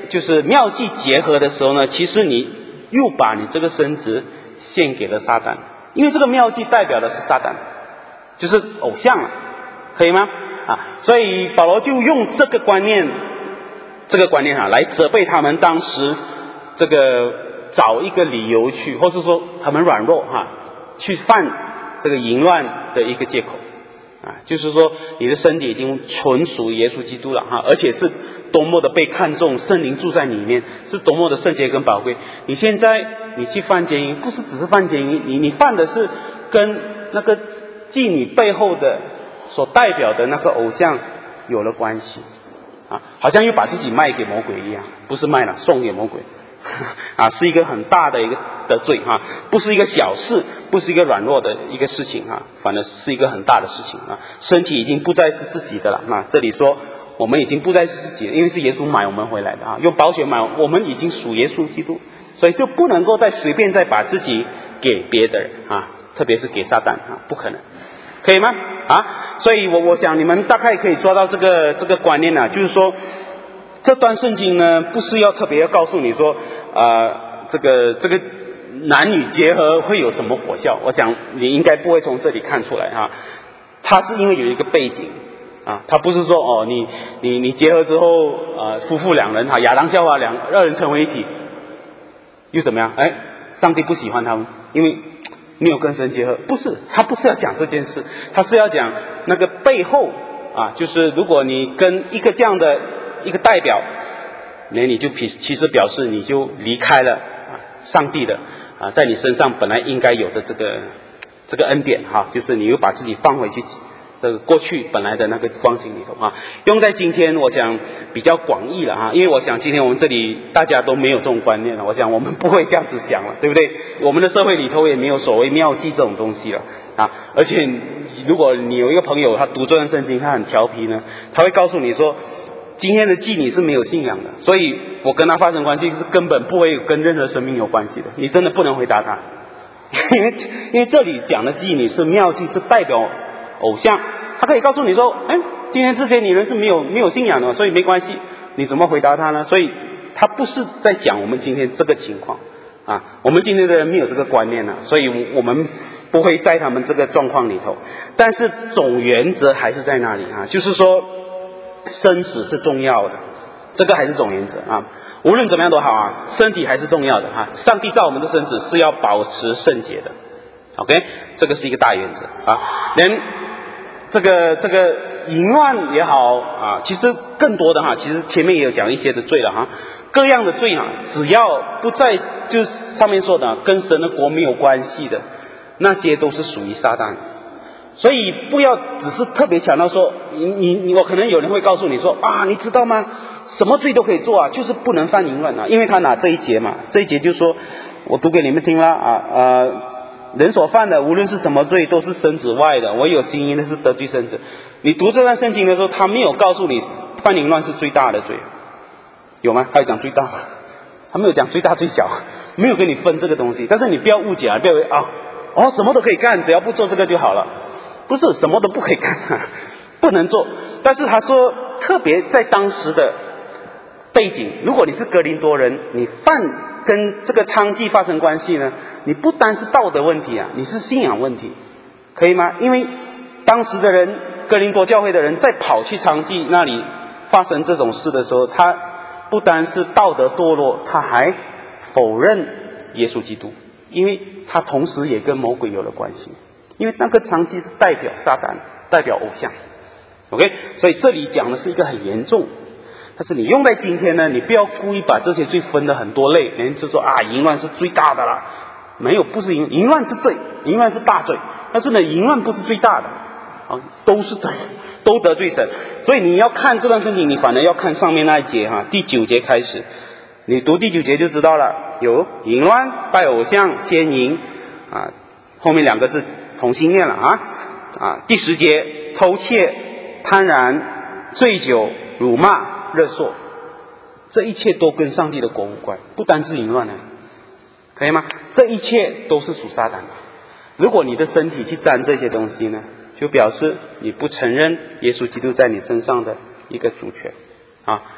就是妙计结合的时候呢，其实你又把你这个生殖献给了撒旦，因为这个妙计代表的是撒旦，就是偶像了，可以吗？啊，所以保罗就用这个观念，这个观念啊，来责备他们当时这个找一个理由去，或是说他们软弱哈、啊，去犯这个淫乱的一个借口啊，就是说你的身体已经纯属耶稣基督了哈、啊，而且是多么的被看重，圣灵住在里面，是多么的圣洁跟宝贵。你现在你去犯奸淫，不是只是犯奸淫，你你犯的是跟那个妓女背后的所代表的那个偶像有了关系啊，好像又把自己卖给魔鬼一样，不是卖了，送给魔鬼啊，是一个很大的一个的罪哈、啊，不是一个小事，不是一个软弱的一个事情啊，反而是一个很大的事情啊。身体已经不再是自己的了，那这里说我们已经不再是自己的，因为是耶稣买我们回来的啊，用宝血买我们，已经属耶稣基督，所以就不能够再随便再把自己给别的人啊，特别是给撒旦啊，不可能，可以吗？啊，所以我我想你们大概可以抓到这个这个观念啊，就是说这段圣经呢，不是要特别要告诉你说，呃，这个这个男女结合会有什么果效，我想你应该不会从这里看出来哈、啊，它是因为有一个背景。啊，他不是说哦，你你你结合之后，呃，夫妇两人哈，亚当夏娃两二人成为一体，又怎么样？哎，上帝不喜欢他们，因为没有跟神结合。不是，他不是要讲这件事，他是要讲那个背后啊，就是如果你跟一个这样的一个代表，那你就其实表示你就离开了啊，上帝的啊，在你身上本来应该有的这个这个恩典哈、啊，就是你又把自己放回去。这个过去本来的那个光景里头啊，用在今天，我想比较广义了哈，因为我想今天我们这里大家都没有这种观念了，我想我们不会这样子想了，对不对？我们的社会里头也没有所谓妙计这种东西了啊，而且如果你有一个朋友他读这段圣经，他很调皮呢，他会告诉你说，今天的妓女是没有信仰的，所以我跟他发生关系是根本不会跟任何生命有关系的，你真的不能回答他，因为因为这里讲的妓女是妙计，是代表偶像，他可以告诉你说，哎，今天这些女人是没有没有信仰的，所以没关系，你怎么回答他呢？所以他不是在讲我们今天这个情况啊，我们今天的人没有这个观念呢、啊，所以我们不会在他们这个状况里头。但是总原则还是在那里啊，就是说生死是重要的，这个还是总原则啊。无论怎么样都好啊，身体还是重要的哈、啊。上帝造我们的身子是要保持圣洁的 ，OK， 这个是一个大原则啊。连这个这个淫乱也好啊，其实更多的哈，其实前面也有讲一些的罪了哈，各样的罪哈，只要不在就是上面说的跟神的国没有关系的，那些都是属于撒旦。所以不要只是特别强调说，你你你，我可能有人会告诉你说啊，你知道吗？什么罪都可以做啊，就是不能犯淫乱啊，因为他拿这一节嘛，这一节就说，我读给你们听了啊呃。人所犯的无论是什么罪都是身子外的，唯有行淫的是得罪身子。你读这段圣经的时候，他没有告诉你犯淫乱是最大的罪，有吗？他有讲最大，他没有讲最大最小，没有跟你分这个东西。但是你不要误解啊，不要以为啊哦什么都可以干，只要不做这个就好了，不是什么都不可以干、啊，不能做。但是他说特别在当时的背景，如果你是哥林多人，你犯跟这个娼妓发生关系呢，你不单是道德问题啊，你是信仰问题，可以吗？因为当时的人，哥林多教会的人在跑去娼妓那里发生这种事的时候，他不单是道德堕落，他还否认耶稣基督，因为他同时也跟魔鬼有了关系，因为那个娼妓是代表撒旦，代表偶像 ，OK， 所以这里讲的是一个很严重。但是你用在今天呢，你不要故意把这些罪分得很多类，人就说啊，淫乱是最大的啦，没有，不是淫，淫乱是罪，淫乱是大罪，但是呢，淫乱不是最大的，啊，都是罪，都得罪神。所以你要看这段圣经，你反而要看上面那一节哈，第九节开始，你读第九节就知道了，有淫乱、拜偶像、奸淫啊，后面两个是同性恋了啊啊，第十节偷窃、贪婪、醉酒、辱骂。热硕，这一切都跟上帝的国无关，不单是淫乱的，可以吗？这一切都是属撒旦的。如果你的身体去沾这些东西呢，就表示你不承认耶稣基督在你身上的一个主权啊。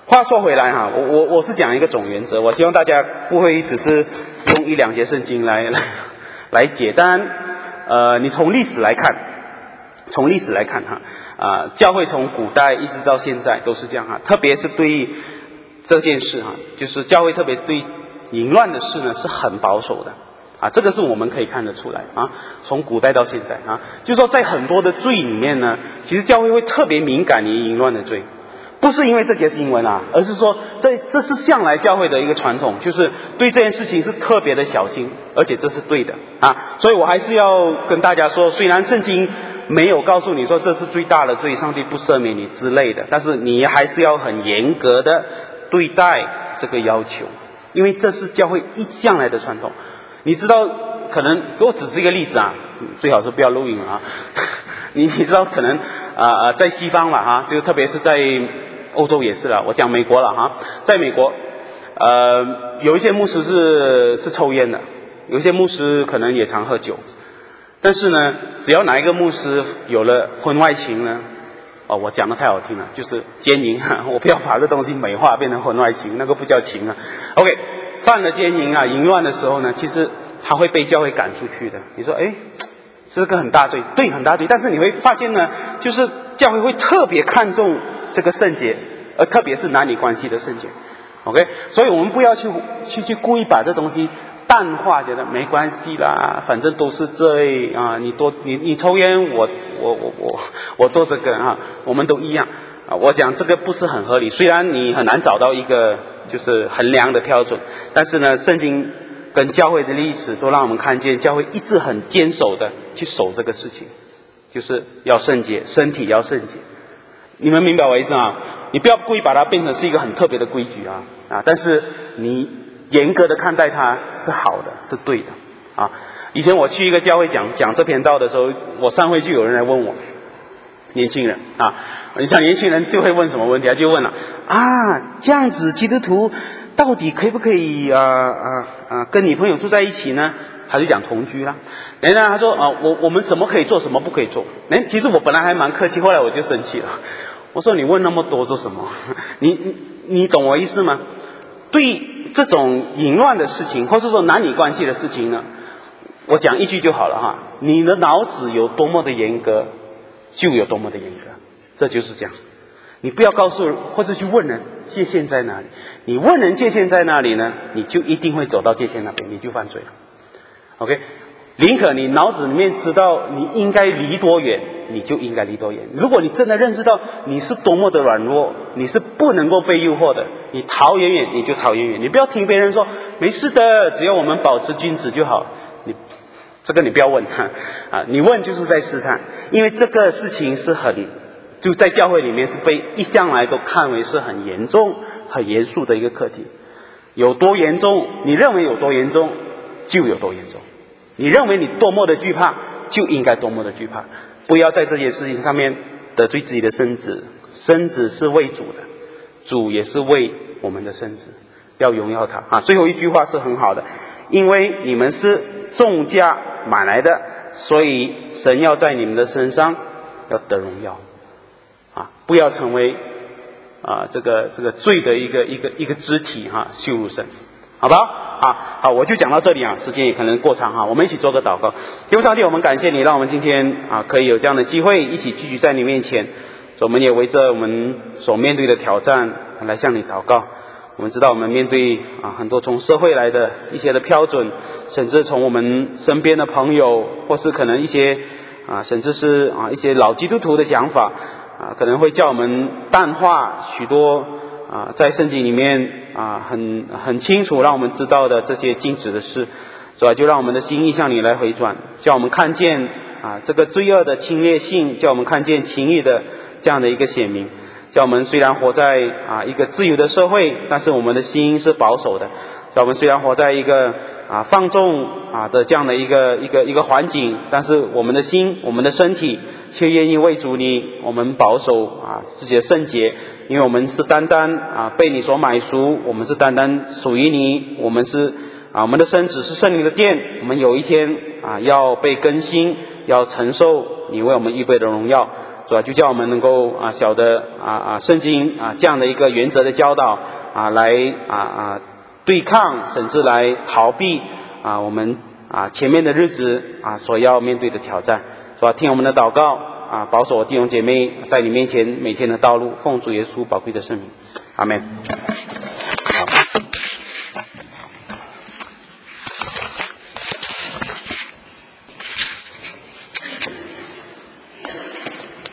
话说回来哈，我我我是讲一个总原则，我希望大家不会只是用一两节圣经来来来解。当然，呃，你从历史来看，从历史来看哈，啊、呃，教会从古代一直到现在都是这样哈，特别是对这件事哈，就是教会特别对淫乱的事呢是很保守的啊，这个是我们可以看得出来啊，从古代到现在啊，就是说在很多的罪里面呢，其实教会会特别敏感于淫乱的罪。不是因为这节经文啊，而是说这这是向来教会的一个传统，就是对这件事情是特别的小心，而且这是对的啊。所以我还是要跟大家说，虽然圣经没有告诉你说这是最大的罪，上帝不赦免你之类的，但是你还是要很严格的对待这个要求，因为这是教会一向来的传统。你知道，可能我只是一个例子啊，最好是不要录影啊。你你知道，可能啊呃在西方了哈，就特别是在欧洲也是了，我讲美国了哈，在美国，呃，有一些牧师是是抽烟的，有一些牧师可能也常喝酒，但是呢，只要哪一个牧师有了婚外情呢，哦，我讲的太好听了，就是奸淫哈，我不要把这东西美化变成婚外情，那个不叫情啊。OK， 犯了奸淫啊、淫乱的时候呢，其实他会被教会赶出去的。你说，哎，这个很大罪，对，很大罪，但是你会发现呢，就是教会会特别看重这个圣洁，而特别是男女关系的圣洁 ，OK， 所以我们不要去去去故意把这东西淡化，觉得没关系啦，反正都是罪啊，你多你你抽烟，我我我我我做这个啊，我们都一样啊。我想这个不是很合理，虽然你很难找到一个就是衡量的标准，但是呢，圣经跟教会的历史都让我们看见，教会一直很坚守的去守这个事情，就是要圣洁，身体要圣洁。你们明白我意思啊？你不要故意把它变成是一个很特别的规矩啊啊！但是你严格的看待它是好的，是对的啊。以前我去一个教会讲讲这篇道的时候，我上回就有人来问我，年轻人啊，你想年轻人就会问什么问题？他就问了啊，这样子基督徒到底可不可以啊啊啊跟女朋友住在一起呢？他就讲同居啦。然后他说啊，我我们什么可以做，什么不可以做？哎，其实我本来还蛮客气，后来我就生气了。我说你问那么多做什么？你你你懂我意思吗？对这种淫乱的事情，或是说男女关系的事情呢，我讲一句就好了哈。你的脑子有多么的严格，就有多么的严格，这就是这样。你不要告诉人，或者去问人界限在哪里。你问人界限在哪里呢？你就一定会走到界限那边，你就犯罪了。OK， 宁可你脑子里面知道你应该离多远，你就应该离多远。如果你真的认识到你是多么的软弱，你是不能够被诱惑的，你逃远远你就逃远远。你不要听别人说没事的，只要我们保持君子就好。你这个你不要问他啊，你问就是在试探，因为这个事情是很就在教会里面是被一向来都看为是很严重、很严肃的一个课题。有多严重，你认为有多严重，就有多严重。你认为你多么的惧怕，就应该多么的惧怕。不要在这些事情上面得罪自己的身子，身子是为主的，主也是为我们的身子，要荣耀他啊。最后一句话是很好的，因为你们是重价买来的，所以神要在你们的身上要得荣耀啊，不要成为啊这个这个罪的一个一个一个肢体哈、啊，羞辱神，好吧？啊，好，我就讲到这里啊，时间也可能过长哈，我们一起做个祷告。天父上帝，我们感谢你，让我们今天啊可以有这样的机会，一起聚集在你面前。我们也围着我们所面对的挑战来向你祷告。我们知道我们面对啊很多从社会来的一些的标准，甚至从我们身边的朋友，或是可能一些啊甚至是啊一些老基督徒的想法啊，可能会叫我们淡化许多啊在圣经里面啊，很很清楚让我们知道的这些禁止的事，是吧？就让我们的心意向你来回转，叫我们看见啊这个罪恶的侵略性，叫我们看见情欲的这样的一个显明，叫我们虽然活在啊一个自由的社会，但是我们的心是保守的；叫我们虽然活在一个啊放纵啊的这样的一个一个一个环境，但是我们的心、我们的身体却愿意为主你，我们保守啊自己的圣洁。因为我们是单单啊被你所买赎，我们是单单属于你，我们是啊我们的身子是圣灵的殿，我们有一天啊要被更新，要承受你为我们预备的荣耀。 主啊，就叫我们能够啊晓得啊啊圣经啊这样的一个原则的教导啊，来啊啊对抗甚至来逃避啊我们啊前面的日子啊所要面对的挑战。主啊，听我们的祷告啊，保守我弟兄姐妹在你面前每天的道路，奉主耶稣宝贵的圣名，阿们。